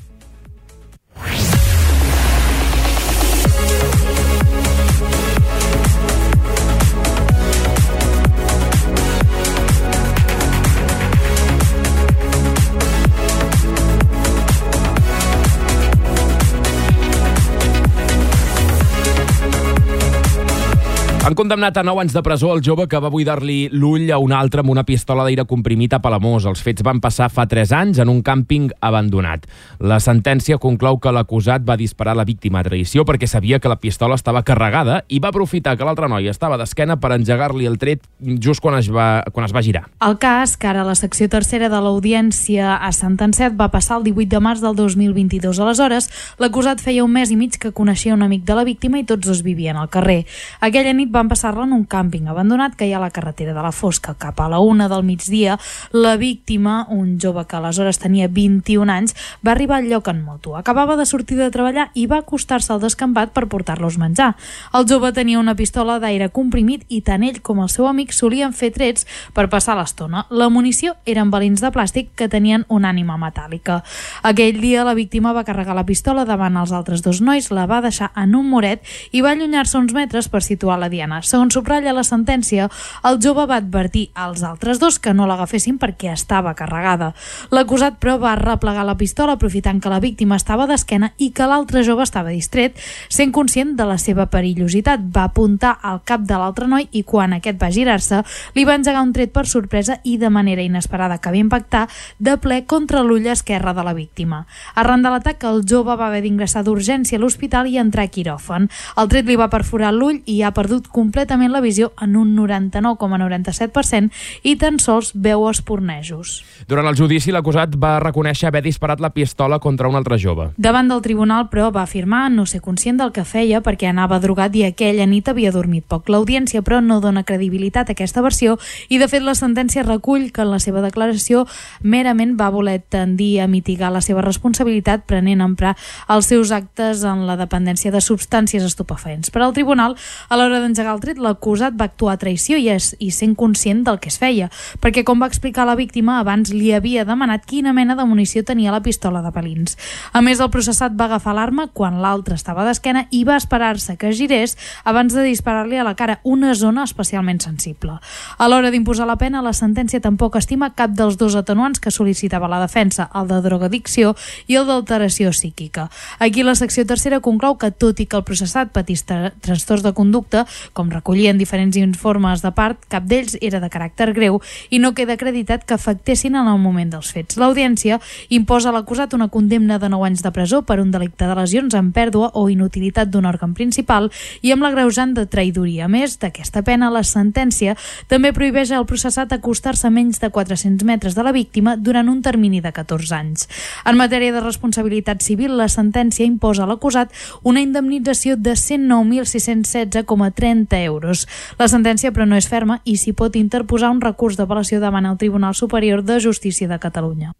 S1: Han condemnat a nou anys de presó el jove que va buidar-li l'ull a un altre amb una pistola d'aire comprimit a Palamós. Els fets van passar fa tres anys en un càmping abandonat. La sentència conclou que l'acusat va disparar a la víctima a traïció perquè sabia que la pistola estava carregada i va aprofitar que l'altre noi estava d'esquena per engegar-li el tret just quan es va, quan es va girar.
S7: El cas, que ara la secció tercera de l'Audiència ha sentenciat, va passar el divuit de març del dos mil vint-i-dos. Aleshores, l'acusat feia un mes i mig que coneixia un amic de la víctima i tots dos vivien al carrer. Aquella nit van passar-la en un càmping abandonat que hi ha a la carretera de la Fosca. Cap a la una del migdia, la víctima, un jove que aleshores tenia vint-i-un anys, va arribar al lloc en moto. Acabava de sortir de treballar i va acostar-se al descampat per portar-los menjar. El jove tenia una pistola d'aire comprimit i tant ell com el seu amic solien fer trets per passar l'estona. La munició eren balins de plàstic que tenien una ànima metàl·lica. Aquell dia la víctima va carregar la pistola davant els altres dos nois, la va deixar en un muret i va allunyar-se uns metres per situar la diana. Segons subratlla la sentència, el jove va advertir als altres dos que no l'agafessin perquè estava carregada. L'acusat, però, va replegar la pistola aprofitant que la víctima estava d'esquena i que l'altre jove estava distret. Sent conscient de la seva perillositat, va apuntar al cap de l'altre noi i quan aquest va girar-se, li va engegar un tret per sorpresa i de manera inesperada que va impactar de ple contra l'ull esquerre de la víctima. Arran de l'atac, el jove va haver d'ingressar d'urgència a l'hospital i entrar a quiròfan. El tret li va perforar l'ull i ha perdut completament la visió en un noranta-nou coma noranta-set per cent i tan sols veu espornejos.
S1: Durant el judici, l'acusat va reconèixer haver disparat la pistola contra un altre jove.
S7: Davant del tribunal, però, va afirmar no ser conscient del que feia perquè anava drogat i aquella nit havia dormit poc. L'audiència, però, no dona credibilitat a aquesta versió i, de fet, la sentència recull que en la seva declaració merament va voler tendir a mitigar la seva responsabilitat prenent a emprar els seus actes en la dependència de substàncies estupefaents. Per al tribunal, a l'hora d'engegar el tret, l'acusat va actuar a traïció i, és, i sent conscient del que es feia, perquè, com va explicar la víctima, abans li havia demanat quina mena de munició tenia la pistola de balins. A més, el processat va agafar l'arma quan l'altre estava d'esquena i va esperar-se que girés abans de disparar-li a la cara, una zona especialment sensible. A l'hora d'imposar la pena, la sentència tampoc estima cap dels dos atenuants que sol·licitava la defensa, el de drogadicció i el d'alteració psíquica. Aquí la secció tercera conclou que, tot i que el processat patís trastorns de conducta, com recollien diferents informes de part, cap d'ells era de caràcter greu i no queda acreditat que afectessin en el moment dels fets. L'audiència imposa a l'acusat una condemna de nou anys de presó per un delicte de lesions amb pèrdua o inutilitat d'un òrgan principal i amb l'agreujant de traïdoria. A més d'aquesta pena, la sentència també prohibeix al processat acostar-se a menys de quatre-cents metres de la víctima durant un termini de catorze anys. En matèria de responsabilitat civil, la sentència imposa a l'acusat una indemnització de cent nou mil sis-cents setze coma trenta euros. La sentència, però, no és ferma i s'hi pot interposar un recurs d'apel·lació davant el Tribunal Superior de Justícia de Catalunya.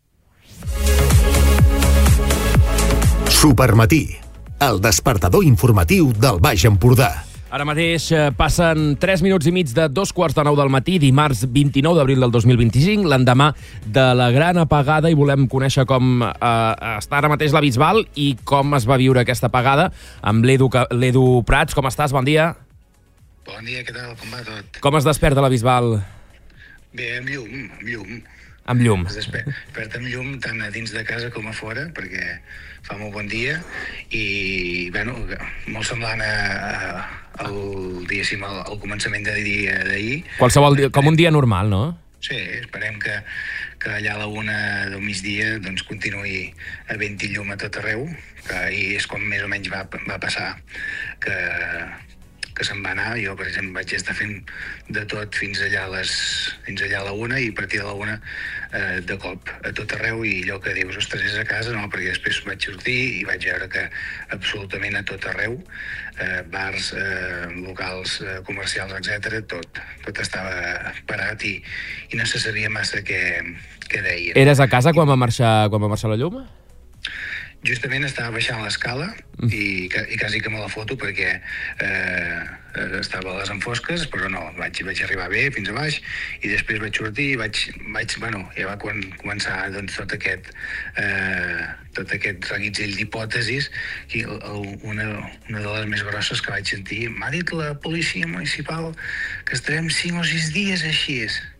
S2: Supermatí, el despertador informatiu del Baix Empordà.
S1: Ara mateix passen tres minuts i mig de dos quarts de nou del matí, dimarts vint-i-nou d'abril del dos mil vint-i-cinc, l'endemà de la gran apagada, i volem conèixer com eh, està ara mateix la Bisbal i com es va viure aquesta apagada amb l'Edu Prats. Com estàs? Bon dia.
S11: Bon dia, què tal? Com va tot?
S1: Com es desperta la Bisbal?
S11: Bé, amb llum, amb llum.
S1: Amb llum.
S11: Es desperta amb llum tant a dins de casa com a fora, perquè fa molt bon dia i, bueno, molt semblant a, a, al, diguéssim, al, al començament de dia d'ahir.
S1: Qualsevol dia, com un dia normal, no?
S11: Sí, esperem que, que allà a la una del migdia doncs, continuï havent-hi llum a tot arreu, que ahir és com més o menys va, va passar, que que se'n va anar. Jo, per exemple, vaig estar fent de tot fins allà a, les, fins allà a la una, i a partir de la una eh, de cop a tot arreu, i allò que dius, ostres, és a casa, no, perquè després vaig sortir i vaig veure que absolutament a tot arreu, eh, bars, eh, locals eh, comercials, etcètera, tot, tot estava parat i, i no se sabia massa què, què deien.
S1: Eres a casa quan va marxar, quan va marxar la llum?
S11: Justament estava baixant l'escala i, i quasi que me la foto perquè eh, estava a les enfosques, però no, vaig, vaig arribar bé fins a baix i després vaig sortir i vaig, vaig bueno, ja va quan, començar doncs, tot aquest eh, tot aquest reguitzell d'hipòtesis, i el, una, una de les més grosses que vaig sentir, m'ha dit la policia municipal que estarem cinc o sis dies així.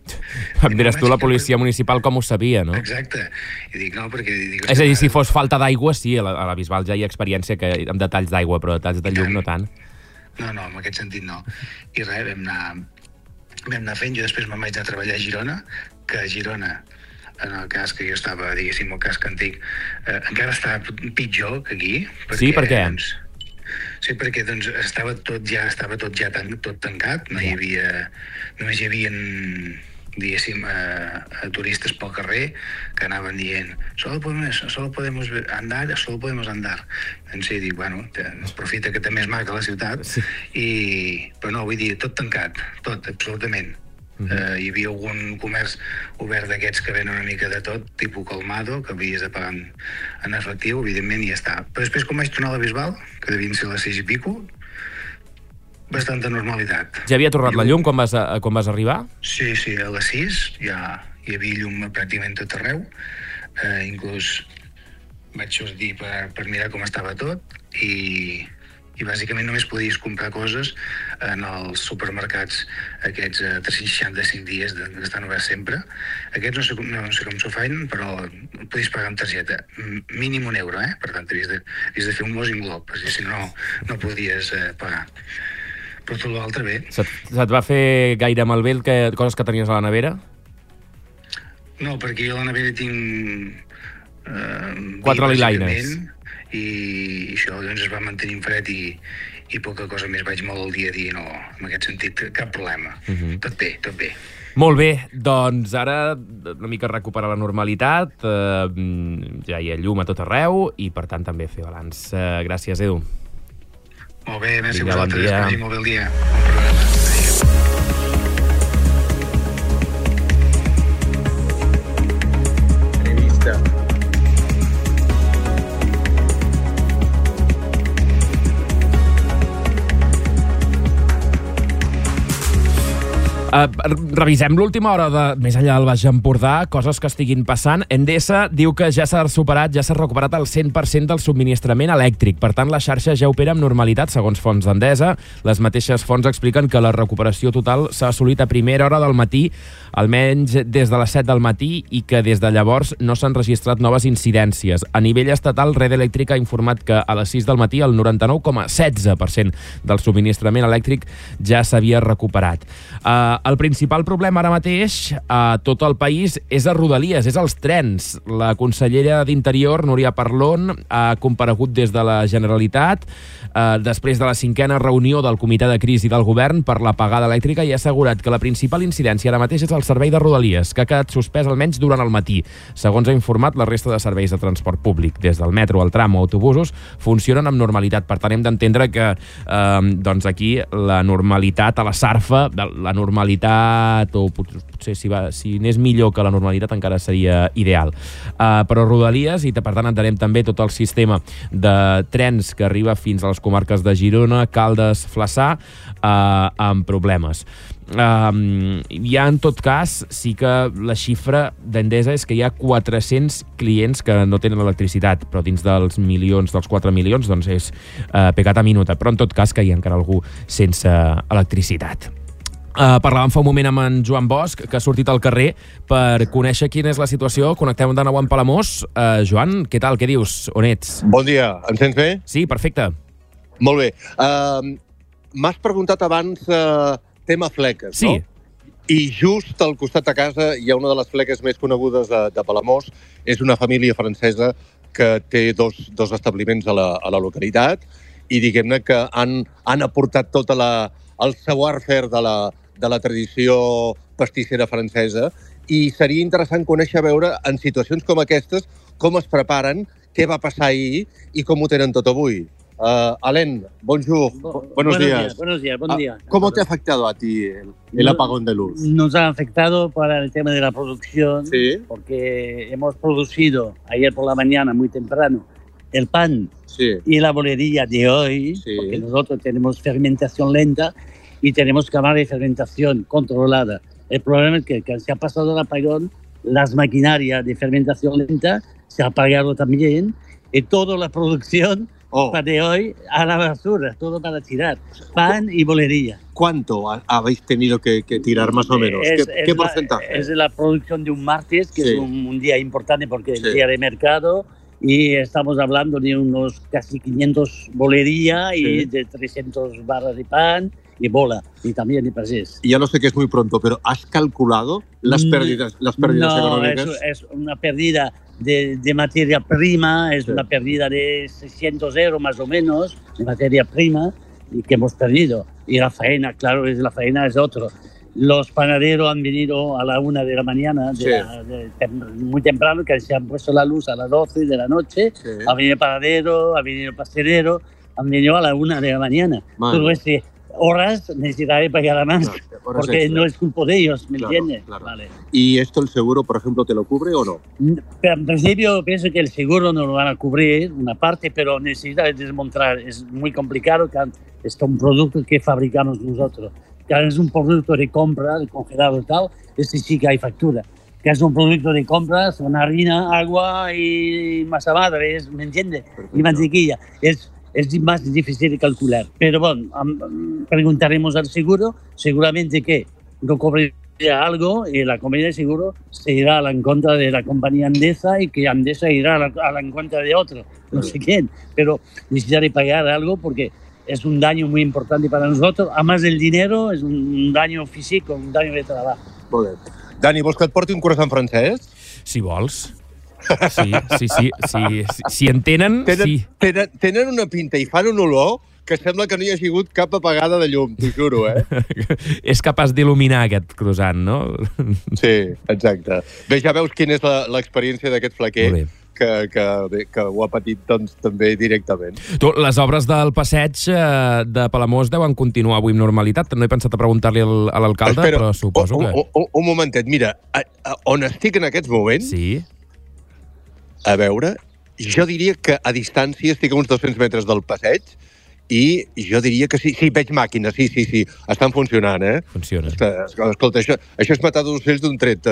S1: Em diràs tu, la policia municipal com ho sabia, no?
S11: Exacte. I dic, no, perquè... Dic,
S1: és a dir, si fos falta d'aigua, sí, a la, a la Bisbal ja hi ha experiència que, amb detalls d'aigua, però detalls de llum no tant.
S11: No, no, en aquest sentit no. I res, vam anar, vam anar fent. Jo després me'n vaig anar a treballar a Girona, que a Girona, en el cas que jo estava, diguéssim, el casc antic, eh, encara estava pitjor que aquí. Perquè,
S1: sí, per què?
S11: Doncs, sí, perquè doncs, estava tot ja, estava tot ja tan, tot tancat, no hi havia... Només hi havia, diguéssim, a, a turistes pel carrer que anaven dient solo podemos, solo podemos andar, solo podemos andar. Doncs sí, dic, bueno, aprofita que també és maca la ciutat, sí. I, però no, vull dir, tot tancat, tot, absolutament. Uh-huh. Uh, hi havia algun comerç obert d'aquests que venen una mica de tot, tipus Colmado, que havies de pagar en, en efectiu, evidentment, i ja està. Però després, quan vaig tornar a la Bisbal, que devien ser les sis i pico, bastanta normalitat.
S1: Ja havia tornat la llum quan vas, a, quan vas arribar?
S11: Sí, sí, a les sis ja hi havia llum pràcticament tot arreu. Eh, inclús vaig sortir per, per mirar com estava tot i, i bàsicament només podies comprar coses en els supermercats aquests eh, tres cents seixanta-cinc dies de, que estan oberts sempre. Aquests no sé, no, no sé com s'ho fan, però podies pagar amb targeta. Mínim un euro, eh? Per tant, havies de, havies de fer un gos i un glob, perquè si no, no podies eh, pagar. Però tot l'altre bé.
S1: Se't, se't va fer gaire malbé que, coses que tenies a la nevera?
S11: No, perquè jo a la nevera tinc... Eh,
S1: Quatre lilaines.
S11: I, i això doncs, es va mantenir en fred i, i poca cosa més. Vaig molt al dia a dia, no, en aquest sentit, cap problema. Uh-huh. Tot bé, tot bé.
S1: Molt bé, doncs ara una mica recuperar la normalitat, eh, ja hi ha llum a tot arreu i per tant també fer balanç. Eh, gràcies, Edu.
S11: Molt bé, merci a
S1: Vinga,
S11: vosaltres,
S1: bon
S11: que vagi molt bé el dia. Bon programa.
S3: Entrevista.
S1: Uh, revisem l'última hora de més enllà del Baix Empordà, coses que estiguin passant. Endesa diu que ja s'ha superat, ja s'ha recuperat el cent per cent del subministrament elèctric. Per tant, la xarxa ja opera amb normalitat, segons fonts d'Endesa. Les mateixes fonts expliquen que la recuperació total s'ha assolit a primera hora del matí, almenys des de les set del matí, i que des de llavors no s'han registrat noves incidències. A nivell estatal, Red Eléctrica ha informat que a les sis del matí el noranta-nou coma setze per cent del subministrament elèctric ja s'havia recuperat. Uh, El principal problema ara mateix a tot el país és a Rodalies, és els trens. La consellera d'Interior, Núria Parlon, ha comparegut des de la Generalitat eh, després de la cinquena reunió del Comitè de Crisi del Govern per l'apagada elèctrica i ha assegurat que la principal incidència ara mateix és el servei de Rodalies, que ha quedat suspès almenys durant el matí. Segons ha informat la resta de serveis de transport públic, des del metro, el tram o autobusos, funcionen amb normalitat. Per tant, hem d'entendre que eh, doncs aquí la normalitat a la sarfa, la normalitat o potser si, va, si n'és millor que la normalitat encara seria ideal. Uh, però Rodalies, i per tant entenem també tot el sistema de trens que arriba fins a les comarques de Girona, Caldes, Flaçà, uh, amb problemes. Um, ja en tot cas sí que la xifra d'Endesa és que hi ha quatre-cents clients que no tenen electricitat, però dins dels milions, dels quatre milions, doncs és uh, pecat a minuta, però en tot cas que hi ha encara algú sense electricitat. Uh, parlàvem fa un moment amb en Joan Bosch, que ha sortit al carrer per conèixer quina és la situació. Connectem de nou amb Palamós. Uh, Joan, què tal? Què dius? On ets?
S3: Bon dia. Em sents bé?
S1: Sí, perfecte.
S3: Molt bé. Uh, M'has preguntat abans uh, tema fleques,
S1: sí.
S3: No? I just al costat de casa hi ha una de les fleques més conegudes de, de Palamós. És una família francesa que té dos, dos establiments a la, a la localitat i diguem-ne que han, han aportat tota la, el savoir-faire de la, de la tradició pastissera francesa, i seria interessant conèixer, veure, en situacions com aquestes, com es preparen, què va passar ahir i com ho tenen tot avui. Uh, Alain, bonjour, buenos, buenos días.
S12: días. Buenos días, buen día.
S3: Uh, ¿Cómo te ha afectado a ti el, el apagón de luz?
S12: Nos ha afectado para el tema de la producción,
S3: ¿Sí?
S12: Porque hemos producido ayer por la mañana, muy temprano, el pan
S3: sí.
S12: y la bolería de hoy, sí. Porque nosotros tenemos fermentación lenta y tenemos cámara de fermentación controlada. El problema es que, que se ha pasado el apagón, las maquinarias de fermentación lenta se ha apagado también y toda la producción oh. de hoy a la basura, todo para tirar, pan y bolería.
S3: ¿Cuánto habéis tenido que, que tirar más o menos?
S12: Es,
S3: ¿Qué,
S12: es
S3: ¿qué
S12: la,
S3: porcentaje?
S12: Es la producción de un martes, que sí. es un, un día importante porque es
S3: sí.
S12: el día de mercado, y estamos hablando de unos casi quinientos bolería y sí. de trescientos barras de pan y bola, y también de pasés.
S3: Ya no sé que es muy pronto, pero ¿has calculado las pérdidas, las pérdidas
S12: no,
S3: económicas?
S12: No, es, es una pérdida de, de materia prima, es sí. una pérdida de seiscientos euros más o menos de materia prima y que hemos perdido. Y la faena, claro, es, la faena es otro. Los panaderos han venido a la una de la mañana, de sí. la, de, de, muy temprano, que se han puesto la luz a las doce de la noche. Sí. Ha venido el panadero, ha venido el pastelero, han venido a la una de la mañana. Madre. Todo este horas necesitaré pagar más, claro, porque extra. No es culpa de ellos, ¿me claro, entiendes?
S3: Claro.
S12: Vale.
S3: ¿Y esto el seguro, por ejemplo, te lo cubre o no?
S12: Pero en principio pienso que el seguro no lo van a cubrir, una parte, pero necesita desmontar. Es muy complicado, que es un producto que fabricamos nosotros. Que es un producto de compra, de congelado y tal, este sí que hay factura. Que es un producto de compra, son harina, agua y masa madre, ¿me entiendes? Perfecto. Y mantequilla. Es Es más difícil de calcular. Pero bueno, preguntaremos al seguro, seguramente que no cobraría algo y la compañía de seguro se irá a la en contra de la compañía Endesa y que Endesa irá a la, a la en contra de otro, no sé quién. Pero necesitaré pagar algo porque es un daño muy importante para nosotros. Además del dinero, es un daño físico, un daño de trabajo.
S3: Molt bé. Dani, vols que et porti un croissant francès?
S1: Si vols. Sí, sí, sí, sí, si entenen,
S3: tenen,
S1: sí.
S3: Tenen, tenen una pinta i fan un olor que sembla que no hi hagi hagut cap apagada de llum, t'ho juro, eh?
S1: És capaç d'il·luminar aquest croissant, no?
S3: Sí, exacte. Bé, ja veus quina és l'experiència d'aquest flaquer, que, que, bé, que ho ha patit doncs, també directament.
S1: Tu, les obres del passeig eh, de Palamós deuen continuar avui amb normalitat. No he pensat a preguntar-li a l'alcalde, Espera, però suposo
S3: un,
S1: que...
S3: Un, un, un momentet, mira, a, a, on estic en aquests moments...
S1: Sí.
S3: A veure, jo diria que a distància estic a uns dos-cents metres del passeig i jo diria que sí, sí, veig màquines, sí, sí, sí, estan funcionant, eh?
S1: Funcionen.
S3: Escolta, això, això és matar dos ocells d'un tret.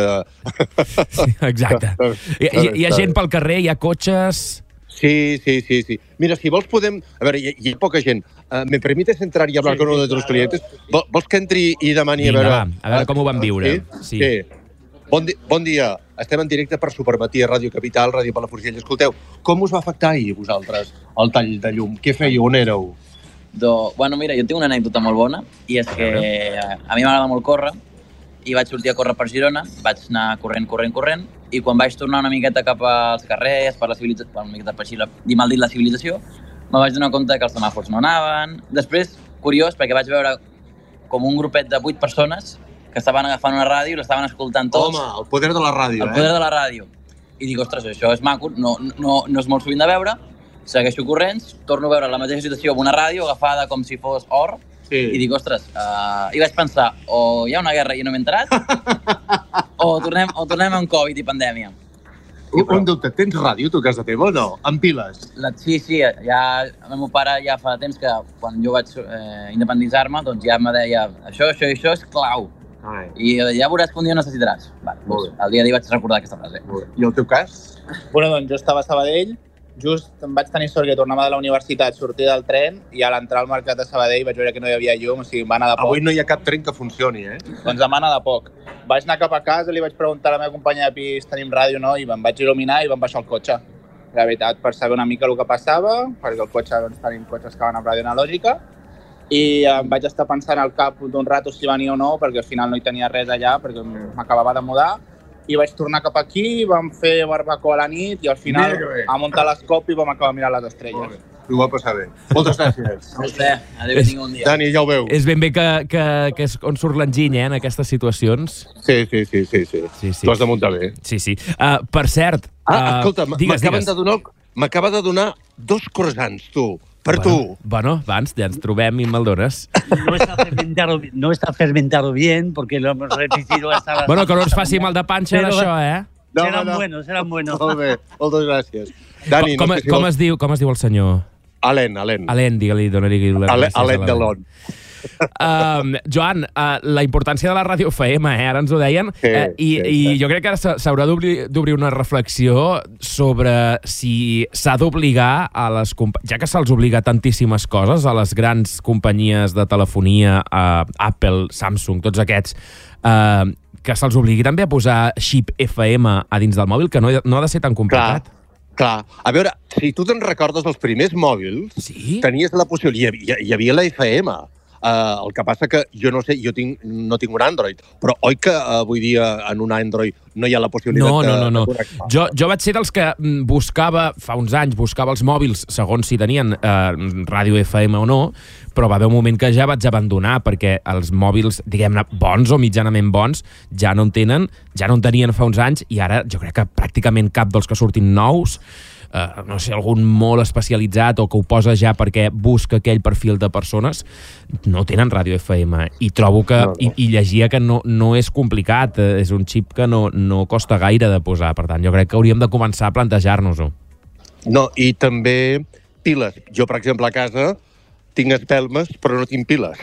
S1: Sí, exacte. Hi, hi, hi ha gent pel carrer, hi ha cotxes...
S3: Sí, sí, sí, sí. Mira, si vols podem... A veure, hi, hi ha poca gent. Uh, ¿Me permites entrar y hablar sí, con uno de tus clientes? Vols que entri i demani...
S1: Vinga,
S3: a veure,
S1: va, a veure com ho van viure.
S3: Sí? Sí. sí. Bon, di bon dia. Estem en directe per Supermatí a Ràdio Capital, Ràdio Palafrugell. Escolteu, com us va afectar ahir, vosaltres, el tall de llum? Què fèieu? On éreu?
S13: Do... Bueno, mira, jo tinc una anècdota molt bona, i és que a mi m'agrada molt córrer, i vaig sortir a córrer per Girona, vaig anar corrent, corrent, corrent, i quan vaig tornar una miqueta cap als carrers, per la civilització, una miqueta per així, la... dir mal dit la civilització, me vaig donar compte que els semàfors no anaven. Després, curiós, perquè vaig veure com un grupet de vuit persones que estaven agafant una ràdio i l'estaven escoltant tots.
S3: Home, el poder de la ràdio,
S13: eh? El poder de la ràdio. I dic, ostres, això és maco, no, no, no és molt sovint de veure, segueixo corrents, torno a veure la mateixa situació amb una ràdio agafada com si fos or, sí. I dic, ostres, uh, i vaig pensar, o hi ha una guerra i no m'he enterat, o, tornem, o tornem amb Covid i pandèmia.
S3: Un, un dubte, tens ràdio tu a casa teva o no? Amb piles?
S13: La, sí, sí, ja, el meu pare ja fa temps que quan jo vaig eh, independitzar-me, doncs ja me deia, això, això i això és clau. Ai. I ja veuràs que un dia ho necessitaràs. Vale, doncs, el dia d'ahir vaig recordar aquesta frase.
S3: I el teu cas?
S14: Bueno, doncs jo estava a Sabadell, just em vaig tenir sort que tornava de la universitat, sortir del tren i a l'entrar al mercat de Sabadell vaig veure que no hi havia llum, o sigui, em va anar de poc.
S3: Avui no hi ha cap tren que funcioni, eh?
S14: Doncs em va anar de poc. Vaig anar cap a casa, li vaig preguntar a la meva companya de pis, tenim ràdio, no? I em vaig il·luminar i vam baixar el cotxe. La veritat, per saber una mica el que passava, perquè el cotxe, doncs tenim cotxes que van amb ràdio analògica, i em vaig estar pensant al cap d'un rato si venia o no, perquè al final no hi tenia res allà, perquè m'acabava de mudar, i vaig tornar cap aquí, vam fer barbacoa a la nit, i al final, a muntar l'escopi, vam acabar mirant les estrelles.
S3: T'ho va passar bé. Moltes gràcies.
S13: Adéu, que tingui un dia.
S3: Dani, ja ho veus.
S1: És ben bé que, que, que és on surt l'enginy, eh, en aquestes situacions.
S3: Sí, sí, sí, sí. sí.
S1: sí, sí.
S3: T'ho has de muntar bé.
S1: Sí, sí. Uh, per cert...
S3: Ah,
S1: uh,
S3: escolta,
S1: digues,
S3: m'acaben
S1: digues.
S3: de donar, m'acaba de donar dos croissants, tu, per
S1: bueno,
S3: tu.
S1: Bueno, abans ja ens trobem i me'l dones.
S12: No está fermentado, no está fermentado bien, porque lo hemos repetido hasta la...
S1: Bueno, que no ens faci mal de panxa
S12: Però-
S1: d'això, eh?
S3: No,
S12: Seran
S3: no.
S12: buenos, seran buenos.
S3: Molt bé, moltes gràcies. Dani,
S1: com,
S3: no sé si
S1: com,
S3: vols-
S1: es diu, com es diu el senyor?
S3: Alain, Alain.
S1: Alain, digue-li, dona-li les
S3: Ale-
S1: gràcies. a
S3: Alain
S1: l'Alain.
S3: Delon.
S1: Um, Joan, uh, la importància de la ràdio F M, eh? Ara ens ho deien,
S3: Sí,
S1: uh, i,
S3: sí,
S1: i
S3: sí.
S1: jo crec que ara s'ha- s'haurà d'obrir d'obrir una reflexió sobre si s'ha d'obligar a les... comp- ja que se'ls obliga a tantíssimes coses, a les grans companyies de telefonia, a Apple, Samsung, tots aquests, uh, que se'ls obligui també a posar xip F M a dins del mòbil, que no, no ha de ser tan complicat.
S3: Clar, a veure, si tu te'n recordes dels primers mòbils,
S1: sí?
S3: tenies la possibilitat, hi, hi havia la F M. Uh, el que passa que jo no sé, jo tinc, no tinc un Android, però oi que uh, avui dia en un Android no hi ha la possibilitat
S1: No,
S3: de,
S1: no, no, no.
S3: de connectar?
S1: Jo, jo vaig ser dels que mm, buscava, fa uns anys, buscava els mòbils segons si tenien eh, ràdio F M o no, però va haver un moment que ja vaig abandonar perquè els mòbils, diguem-ne, bons o mitjanament bons, ja no en tenen, ja no en tenien fa uns anys i ara jo crec que pràcticament cap dels que surtin nous, Uh, no sé, algun molt especialitzat o que ho posa ja perquè busca aquell perfil de persones, no tenen ràdio F M. I trobo que, no, no. I, i llegia que no, no és complicat, eh, és un xip que no, no costa gaire de posar. Per tant, jo crec que hauríem de començar a plantejar-nos-ho.
S3: No, i també piles. Jo, per exemple, a casa tinc espelmes, però no tinc piles.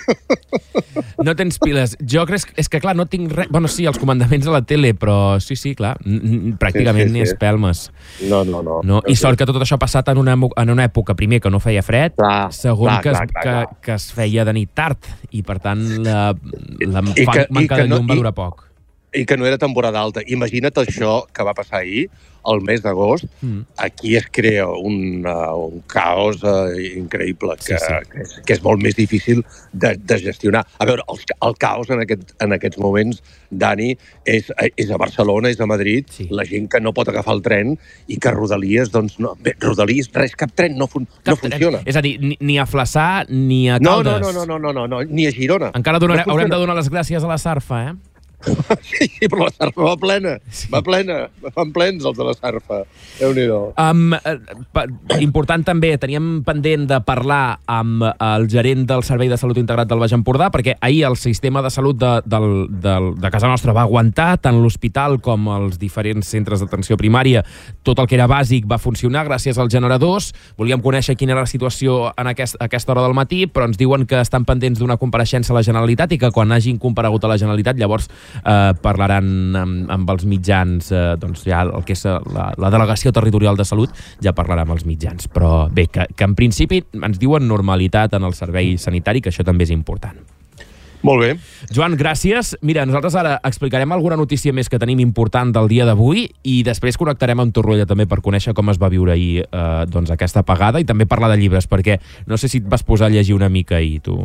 S1: No tens piles. Jo crec que, és que, clar, no tinc res... Bueno, sí, els comandaments a la tele, però sí, sí, clar, pràcticament sí, sí, ni
S3: sí.
S1: espelmes.
S3: No, no, no.
S1: no I sort que tot això ha passat en una, en una època, primer, que no feia fred,
S3: clar,
S1: segon,
S3: clar,
S1: que, es,
S3: clar, clar,
S1: que,
S3: clar.
S1: que es feia de nit tard, i, per tant, la, la
S3: I
S1: fa,
S3: que- i
S1: manca
S3: que
S1: de
S3: no-
S1: llum va
S3: i-
S1: durar poc.
S3: I que no era temporada alta. Imagina't això que va passar ahir, el mes d'agost,
S1: Mm.
S3: aquí es crea un, uh, un caos uh, increïble, que,
S1: Sí, sí.
S3: que, és, que és molt més difícil de, de gestionar. A veure, el, el caos en, aquest, en aquests moments, Dani, és, és a Barcelona, és a Madrid, sí. La gent que no pot agafar el tren i que Rodalies, doncs, no, bé, Rodalies, res, cap tren no, fun,
S1: Cap
S3: no funciona.
S1: És a dir, ni, ni a Flaçà ni a
S3: No,
S1: Caldes.
S3: no, no, no, no, no, no, ni a Girona.
S1: Encara donarem,
S3: No
S1: haurem
S3: funciona.
S1: de donar les gràcies a la Sarfa, eh?
S3: Sí, sí, però la Sarfa va plena, sí. va plena, van plens els de la Sarfa. Déu-n'hi-do.
S1: Um, important també, teníem pendent de parlar amb el gerent del Servei de Salut Integrat del Baix Empordà, perquè ahir el sistema de salut de, del, del, de casa nostra va aguantar, tant l'hospital com els diferents centres d'atenció primària, tot el que era bàsic va funcionar gràcies als generadors. Volíem conèixer quina era la situació en aquest, a aquesta hora del matí, però ens diuen que estan pendents d'una compareixença a la Generalitat i que quan hagin comparegut a la Generalitat llavors eh, parlaran amb, amb els mitjans, eh, doncs ja el que és la, la delegació territorial de salut ja parlarà amb els mitjans, però bé, que, que en principi ens diuen normalitat en el servei sanitari, que això també és important.
S3: Molt bé.
S1: Joan, gràcies. Mira, nosaltres ara explicarem alguna notícia més que tenim important del dia d'avui i després connectarem amb Torroella també per conèixer com es va viure ahir eh, doncs aquesta apagada i també parlar de llibres, perquè no sé si et vas posar a llegir una mica ahir, tu.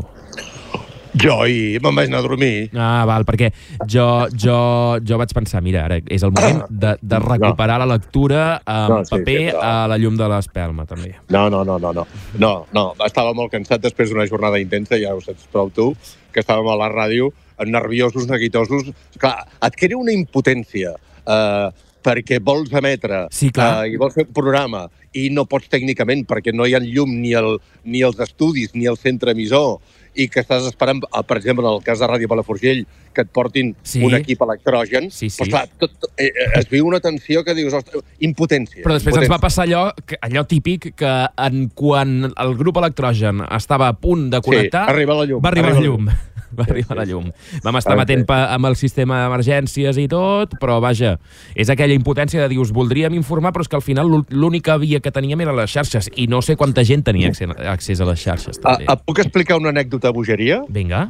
S3: Jo ahir me'n vaig anar a dormir.
S1: Ah, val, perquè jo, jo, jo vaig pensar, mira, ara és el moment de, de recuperar la lectura amb
S3: No, sí,
S1: paper
S3: sí, però-
S1: a la llum de l'espelma, també.
S3: No, no, no, no, no. No, no. Estava molt cansat després d'una jornada intensa, ja ho saps prou tu, que estàvem a la ràdio, nerviosos, neguitosos. Clar, et crea una impotència eh, perquè vols emetre
S1: sí, clar.
S3: eh, i vols fer un programa i no pots tècnicament perquè no hi ha llum ni, el, ni els estudis ni el centre emissor i que estàs esperant, per exemple, en el cas de Ràdio Palafrugell, que et portin
S1: Sí.
S3: un equip electrogen,
S1: Sí, sí.
S3: però clar, tot, eh, es viu una tensió que dius, ostres, impotència.
S1: Però després ens
S3: impotència.
S1: va passar allò, que- allò típic que en, quan el grup electrogen estava a punt de connectar,
S3: Sí, arriba la llum.
S1: va arribar
S3: arriba
S1: la llum. Va arribar la llum. Vam estar
S3: Ah,
S1: amatent
S3: sí.
S1: pa, amb el sistema d'emergències i tot, però vaja, és aquella impotència de dir, us voldríem informar, però és que al final l'ú- l'única via que teníem era les xarxes, i no sé quanta gent tenia accés, accés a les xarxes,
S3: Ah,
S1: també.
S3: ah, puc explicar una anècdota bogeria?
S1: Vinga.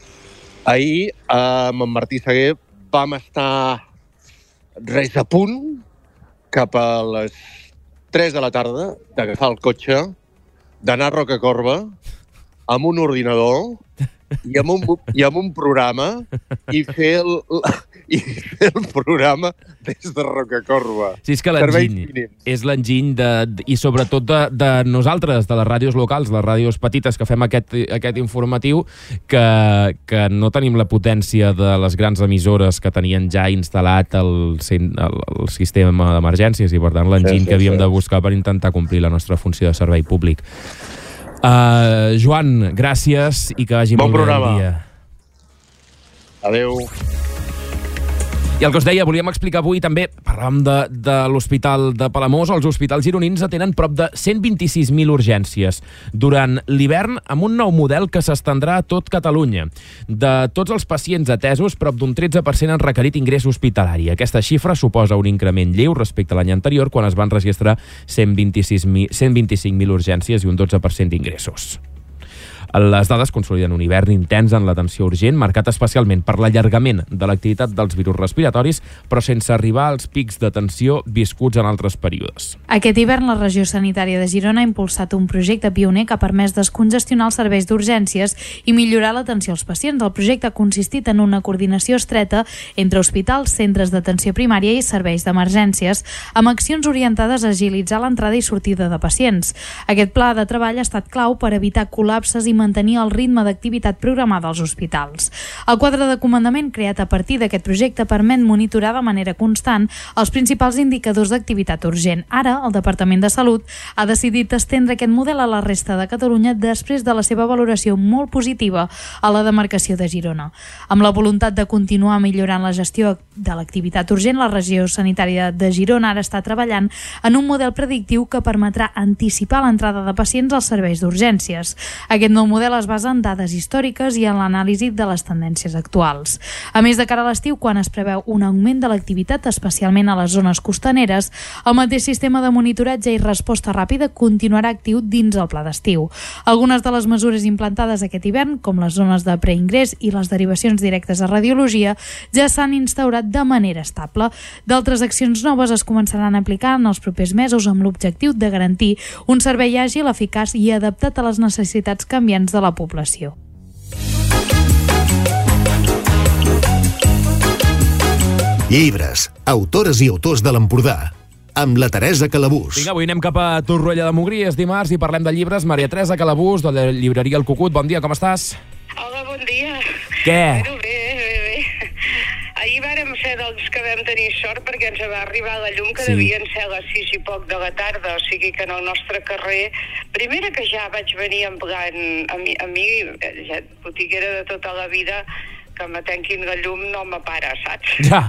S3: Ahir, eh, amb en Martí Seguer, vam estar res a punt, cap a les tres de la tarda, d'agafar el cotxe, d'anar a Rocacorba, amb un ordinador i amb un, i amb un programa i fer el, i fer el programa des de Rocacorba.
S1: Sí, és que l'enginy és l'enginy de, i sobretot de, de nosaltres, de les ràdios locals, les ràdios petites que fem aquest, aquest informatiu, que, que no tenim la potència de les grans emissores que tenien ja instal·lat el, el, el sistema d'emergències i, per tant, l'enginy sí, sí, que havíem sí. de buscar per intentar complir la nostra funció de servei públic. Uh, Joan, gràcies i que vagi
S3: bon
S1: molt
S3: programa.
S1: bé el dia.
S3: Adéu.
S1: I el que us deia, volíem explicar avui també, parlàvem de, de l'Hospital de Palamós, els hospitals gironins atenen prop de cent vint-i-sis mil urgències durant l'hivern amb un nou model que s'estendrà a tot Catalunya. De tots els pacients atesos, prop d'un tretze per cent han requerit ingrés hospitalari. Aquesta xifra suposa un increment lleu respecte a l'any anterior, quan es van registrar cent vint-i-cinc mil urgències i un dotze per cent d'ingressos. Les dades consoliden un hivern intens en l'atenció urgent, marcat especialment per l'allargament de l'activitat dels virus respiratoris, però sense arribar als pics d'atenció viscuts en altres períodes.
S7: Aquest hivern, la regió sanitària de Girona ha impulsat un projecte pioner que ha permès descongestionar els serveis d'urgències i millorar l'atenció als pacients. El projecte ha consistit en una coordinació estreta entre hospitals, centres d'atenció primària i serveis d'emergències, amb accions orientades a agilitzar l'entrada i sortida de pacients. Aquest pla de treball ha estat clau per evitar col·lapses i mantenir el ritme d'activitat programada als hospitals. El quadre de comandament creat a partir d'aquest projecte permet monitorar de manera constant els principals indicadors d'activitat urgent. Ara, el Departament de Salut ha decidit estendre aquest model a la resta de Catalunya després de la seva valoració molt positiva a la demarcació de Girona. Amb la voluntat de continuar millorant la gestió de l'activitat urgent, la regió sanitària de Girona ara està treballant en un model predictiu que permetrà anticipar l'entrada de pacients als serveis d'urgències. Aquest nou model es basa en dades històriques i en l'anàlisi de les tendències actuals. A més, de cara a l'estiu, quan es preveu un augment de l'activitat, especialment a les zones costaneres, el mateix sistema de monitoratge i resposta ràpida continuarà actiu dins el pla d'estiu. Algunes de les mesures implantades aquest hivern, com les zones de preingrés i les derivacions directes a radiologia, ja s'han instaurat de manera estable. D'altres accions noves es començaran a aplicar en els propers mesos amb l'objectiu de garantir un servei àgil, eficaç i adaptat a les necessitats canviants de la població.
S2: Llibres, autores i autors de l'Empordà, amb la Teresa Calabús.
S1: Vinga, avui anem cap a Torroella de Montgrí, és dimarts i parlem de llibres. Maria Teresa Calabús, de la llibreria El Cucut. Bon dia, com estàs?
S15: Hola, bon dia.
S1: Què?
S15: Bueno, bé, bé, bé. Ahir vàrem ser dels que vam tenir sort perquè ens va arribar la llum, que sí. devien ser a les sis i poc de la tarda, o sigui que en el nostre carrer, primera que ja vaig venir en plan, a mi, a mi ja, botiguera de tota la vida, que me tanquin la llum no me para, saps?
S1: Ja.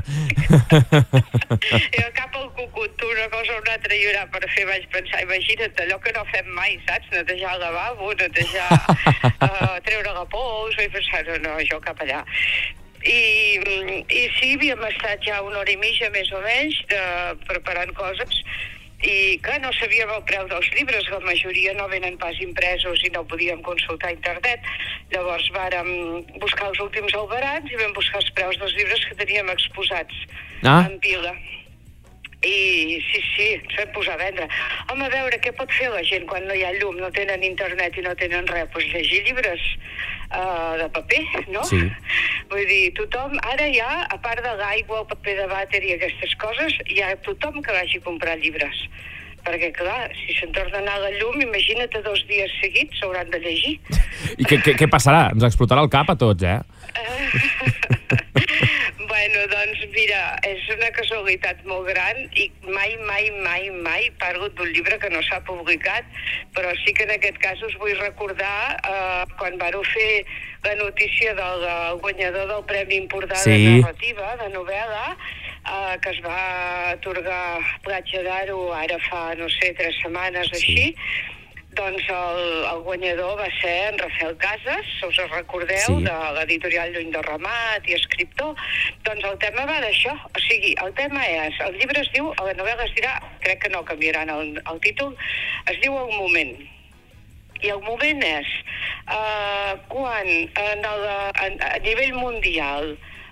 S15: I cap al Cucut, una cosa o una altra hi haurà per fer, vaig pensar, imagina't allò que no fem mai, saps? Netejar el lavabo, netejar, uh, treure la pols, vaig pensar, no, no, jo cap allà. I, i sí, havíem estat ja una hora i mitja més o menys de, preparant coses i clar, no sabíem el preu dels llibres, la majoria no venen pas impresos i no podíem consultar a internet. Llavors vàrem buscar els últims albarans i vam buscar els preus dels llibres que teníem exposats ah. en pila. I sí, sí, ens vam posar a vendre. Home, a veure, què pot fer la gent quan no hi ha llum, no tenen internet i no tenen res? Doncs llegir llibres uh, de paper, no? Sí. Vull dir, tothom, ara ja, a part de l'aigua, el paper de vàter i aquestes coses, hi ha tothom que vagi a comprar llibres. Perquè, clar, si se'n torna a anar la llum, imagina't dos dies seguits, s'hauran de llegir.
S1: I què, què, què passarà? Ens explotarà el cap a tots, eh?
S15: Bueno, doncs mira, és una casualitat molt gran i mai, mai, mai, mai parlo d'un llibre que no s'ha publicat, però sí que en aquest cas us vull recordar eh, quan vàreu fer la notícia del, del guanyador del Premi Empordà sí. de narrativa, de novel·la, eh, que es va atorgar Platja d'Aro ara fa, no sé, tres setmanes o així. Doncs el, el guanyador va ser en Rafael Casas, us en recordeu, sí. de l'editorial Lluny de Ramat i escriptor. Doncs el tema va d'això, o sigui, el tema és, el llibre es diu, a la novel·la es dirà, crec que no canviaran el, el títol, es diu El moment. I el moment és uh, quan en el, en, a nivell mundial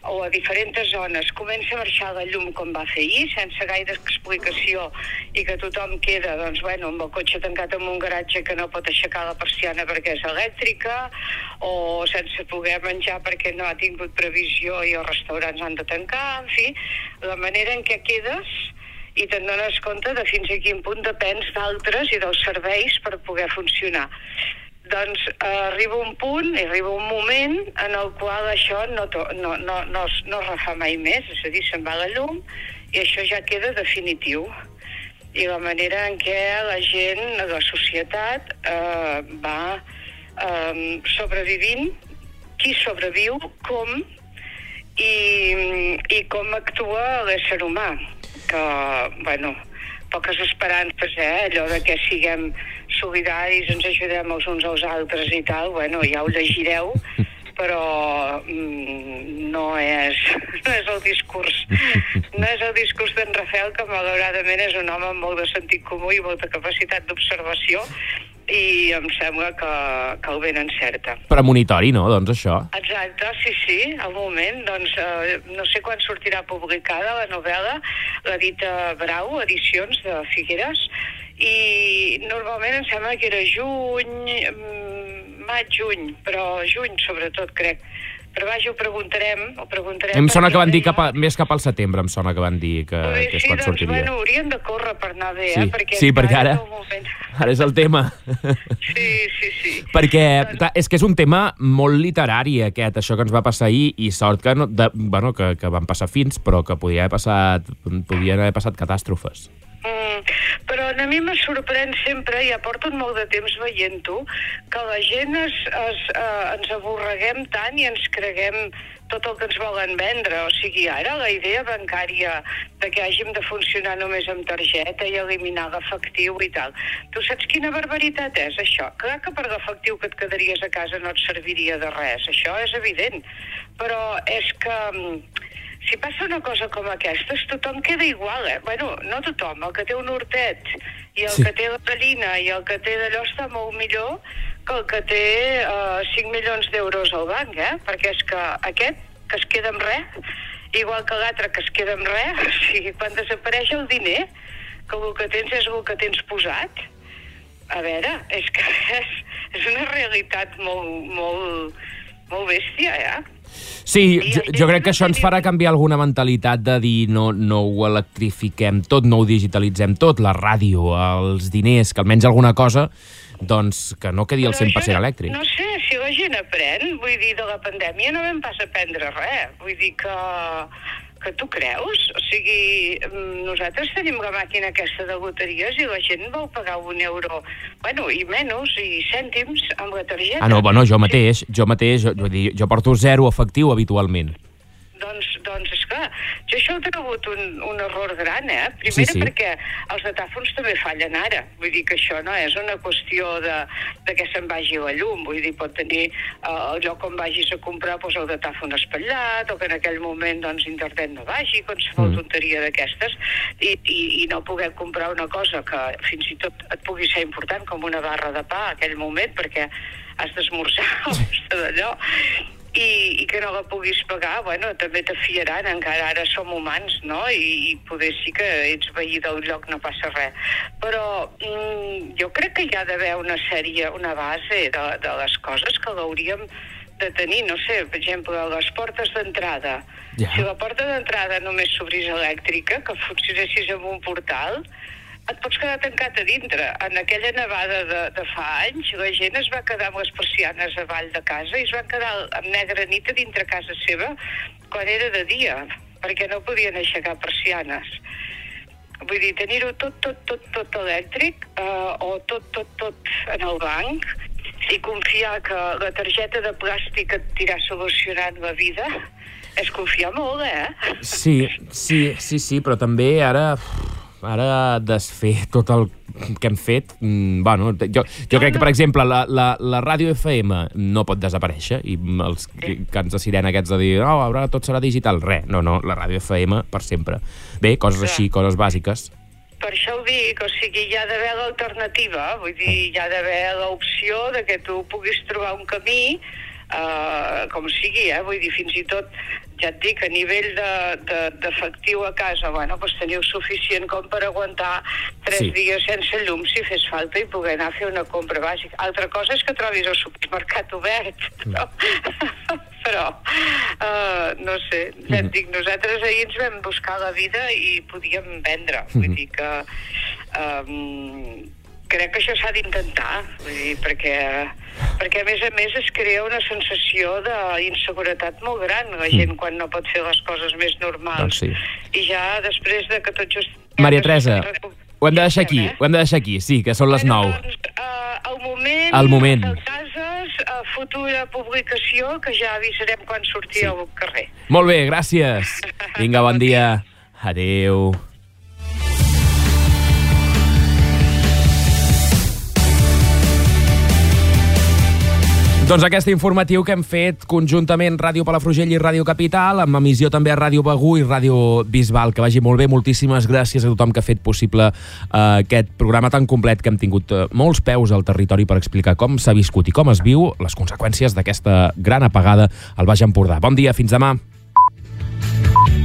S15: o a diferents zones comença a marxar la llum com va fer ahir, sense gaire explicació, i que tothom queda doncs, bueno, amb el cotxe tancat en un garatge que no pot aixecar la persiana perquè és elèctrica, o sense poder menjar perquè no ha tingut previsió i els restaurants han de tancar, en fi, la manera en què quedes i te'n dones compte de fins a quin punt depens d'altres i dels serveis per poder funcionar. Doncs eh, arriba un punt, arriba un moment en el qual això no, no, no, no, es, no es refà mai més, és a dir, se'n va la llum i això ja queda definitiu. I la manera en què la gent, la societat, eh, va eh, sobrevivint, qui sobreviu, com i, i com actua l'ésser humà. Que, bueno, poques esperances, eh? Allò de que siguem solidaris, ens ajudem els uns als altres i tal, bueno, ja ho llegireu, però mm, no, és, no és el discurs. No és el discurs d'en Rafael, que malauradament és un home amb molt de sentit comú i molta capacitat d'observació, i em sembla que, que el ben encerta.
S1: Premonitori, no? Doncs això.
S15: Exacte, sí, sí, al moment. Doncs eh, no sé quan sortirà publicada la novel·la, l'edita Brau, Edicions de Figueres, i normalment em sembla que era juny, maig, juny, però juny sobretot, crec. Però vaja, ho preguntarem, ho preguntarem...
S1: Em sona que van dir cap a, més cap al setembre, em sona que van dir que,
S15: Bé,
S1: que és
S15: sí,
S1: quan
S15: doncs,
S1: sortiria.
S15: Bueno, haurien de córrer per anar bé,
S1: sí.
S15: eh? Perquè
S1: sí, perquè ara, ara és el tema.
S15: Sí, sí, sí.
S1: Perquè clar, és que és un tema molt literari aquest, això que ens va passar ahir, i sort que, no, de, bueno, que, que van passar fins, però que podia haver passat, podien haver passat catàstrofes.
S15: Mm, però a mi me sorprèn sempre, ja porto molt de temps veient-ho, que la gent es, es, eh, ens avorreguem tant i ens creguem tot el que ens volen vendre. O sigui, ara la idea bancària de que hàgim de funcionar només amb targeta i eliminar l'efectiu i tal. Tu saps quina barbaritat és, això? Clar que per l'efectiu que et quedaries a casa no et serviria de res, això és evident. Però és que... si passa una cosa com aquesta, tothom queda igual, eh? Bueno, no tothom, el que té un hortet i el sí. que té la gallina i el que té d'allò està molt millor que el que té uh, cinc milions d'euros al banc, eh? Perquè és que aquest, que es queda amb res, igual que l'altre que es queda amb res, o sigui, quan desapareix el diner, que el que tens és el que tens posat, a veure, és que és, és una realitat molt, molt, molt bèstia, eh?
S1: Sí, jo, jo crec que això ens farà canviar alguna mentalitat de dir no, no ho electrifiquem tot, no ho digitalitzem tot, la ràdio, els diners, que almenys alguna cosa, doncs que no quedi al cent per cent elèctric.
S15: No sé, si la gent aprèn, vull dir, de la pandèmia no vam pas aprendre res, vull dir que... que tu creus? O sigui, nosaltres tenim la màquina aquesta de loteries i la gent vol pagar un euro, bueno, i menys, i cèntims amb la targeta.
S1: Ah, no, bueno, jo mateix, jo mateix, jo, vull dir, jo porto zero efectiu habitualment.
S15: Doncs, doncs, esclar, jo això ho he trobat un, un error gran, eh? Primera
S1: sí, sí.
S15: perquè els datàfons també fallen ara. Vull dir que això no és una qüestió de, de que se'n vagi la llum. Vull dir, pot tenir eh, el lloc on vagis a comprar doncs, el datàfon espatllat, o que en aquell moment doncs, internet no vagi, qualsevol mm. tonteria d'aquestes, i, i, i no poder comprar una cosa que fins i tot et pugui ser important, com una barra de pa en aquell moment, perquè has d'esmorzar o d'allò, I, i que no la puguis pagar, bueno, també t'afiaran, encara ara som humans, no? I, i poder sí que ets veí del lloc, no passa res. Però mm, jo crec que hi ha d'haver una sèrie, una base de, de les coses que l'hauríem de tenir, no sé, per exemple, les portes d'entrada. Ja. Si la porta d'entrada només s'obrís elèctrica, que funcionessis amb un portal, et pots quedar tancat a dintre. En aquella nevada de, de fa anys, la gent es va quedar amb les persianes avall de casa i es van quedar amb negra nit a dintre casa seva quan era de dia, perquè no podien aixecar persianes. Vull dir, tenir-ho tot, tot, tot, tot elèctric eh, o tot, tot, tot en el banc i confiar que la targeta de plàstic et dirà solucionant la vida és confiar molt, eh?
S1: Sí, sí, sí, sí, però també ara... Ara desfer tot el que hem fet, mm, bueno, jo, jo crec que, per exemple, la, la, la ràdio F M no pot desaparèixer i els cants de sirena aquests de dir oh, ara tot serà digital, res, no, no, la ràdio F M per sempre. Bé, coses així, coses bàsiques.
S15: Per això ho dic, o sigui, hi ha d'haver l'alternativa, vull dir, hi ha d'haver l'opció de que tu puguis trobar un camí, eh, com sigui, eh, vull dir, fins i tot ja et dic, a nivell d'efectiu de, de, a casa, bueno, doncs teniu suficient com per aguantar tres sí. dies sense llum si fes falta i poder anar a fer una compra bàsica. Altra cosa és que trobis el supermercat obert, però, però uh, no sé, ja et dic, nosaltres ahir ens vam buscar la vida i podíem vendre, vull dir que um, crec que això s'ha d'intentar, vull dir, perquè, perquè a més a més es crea una sensació d'inseguretat molt gran, la gent quan no pot fer les coses més normals.
S1: Doncs sí.
S15: I ja després de que tot just...
S1: Maria Teresa, ho hem de deixar aquí, ho hem de deixar aquí, sí, que són les nou.
S15: Bueno, doncs, uh, el moment,
S1: el moment.
S15: les cases, uh, futura publicació, que ja avisarem quan surti sí. al carrer.
S1: Molt bé, gràcies. Vinga, bon dia. Adéu. Doncs aquest informatiu que hem fet conjuntament Ràdio Palafrugell i Ràdio Capital, amb emissió també a Ràdio Begú i Ràdio Bisbal. Que vagi molt bé, moltíssimes gràcies a tothom que ha fet possible eh, aquest programa tan complet, que hem tingut eh, molts peus al territori per explicar com s'ha viscut i com es viu les conseqüències d'aquesta gran apagada al Baix Empordà. Bon dia, fins demà.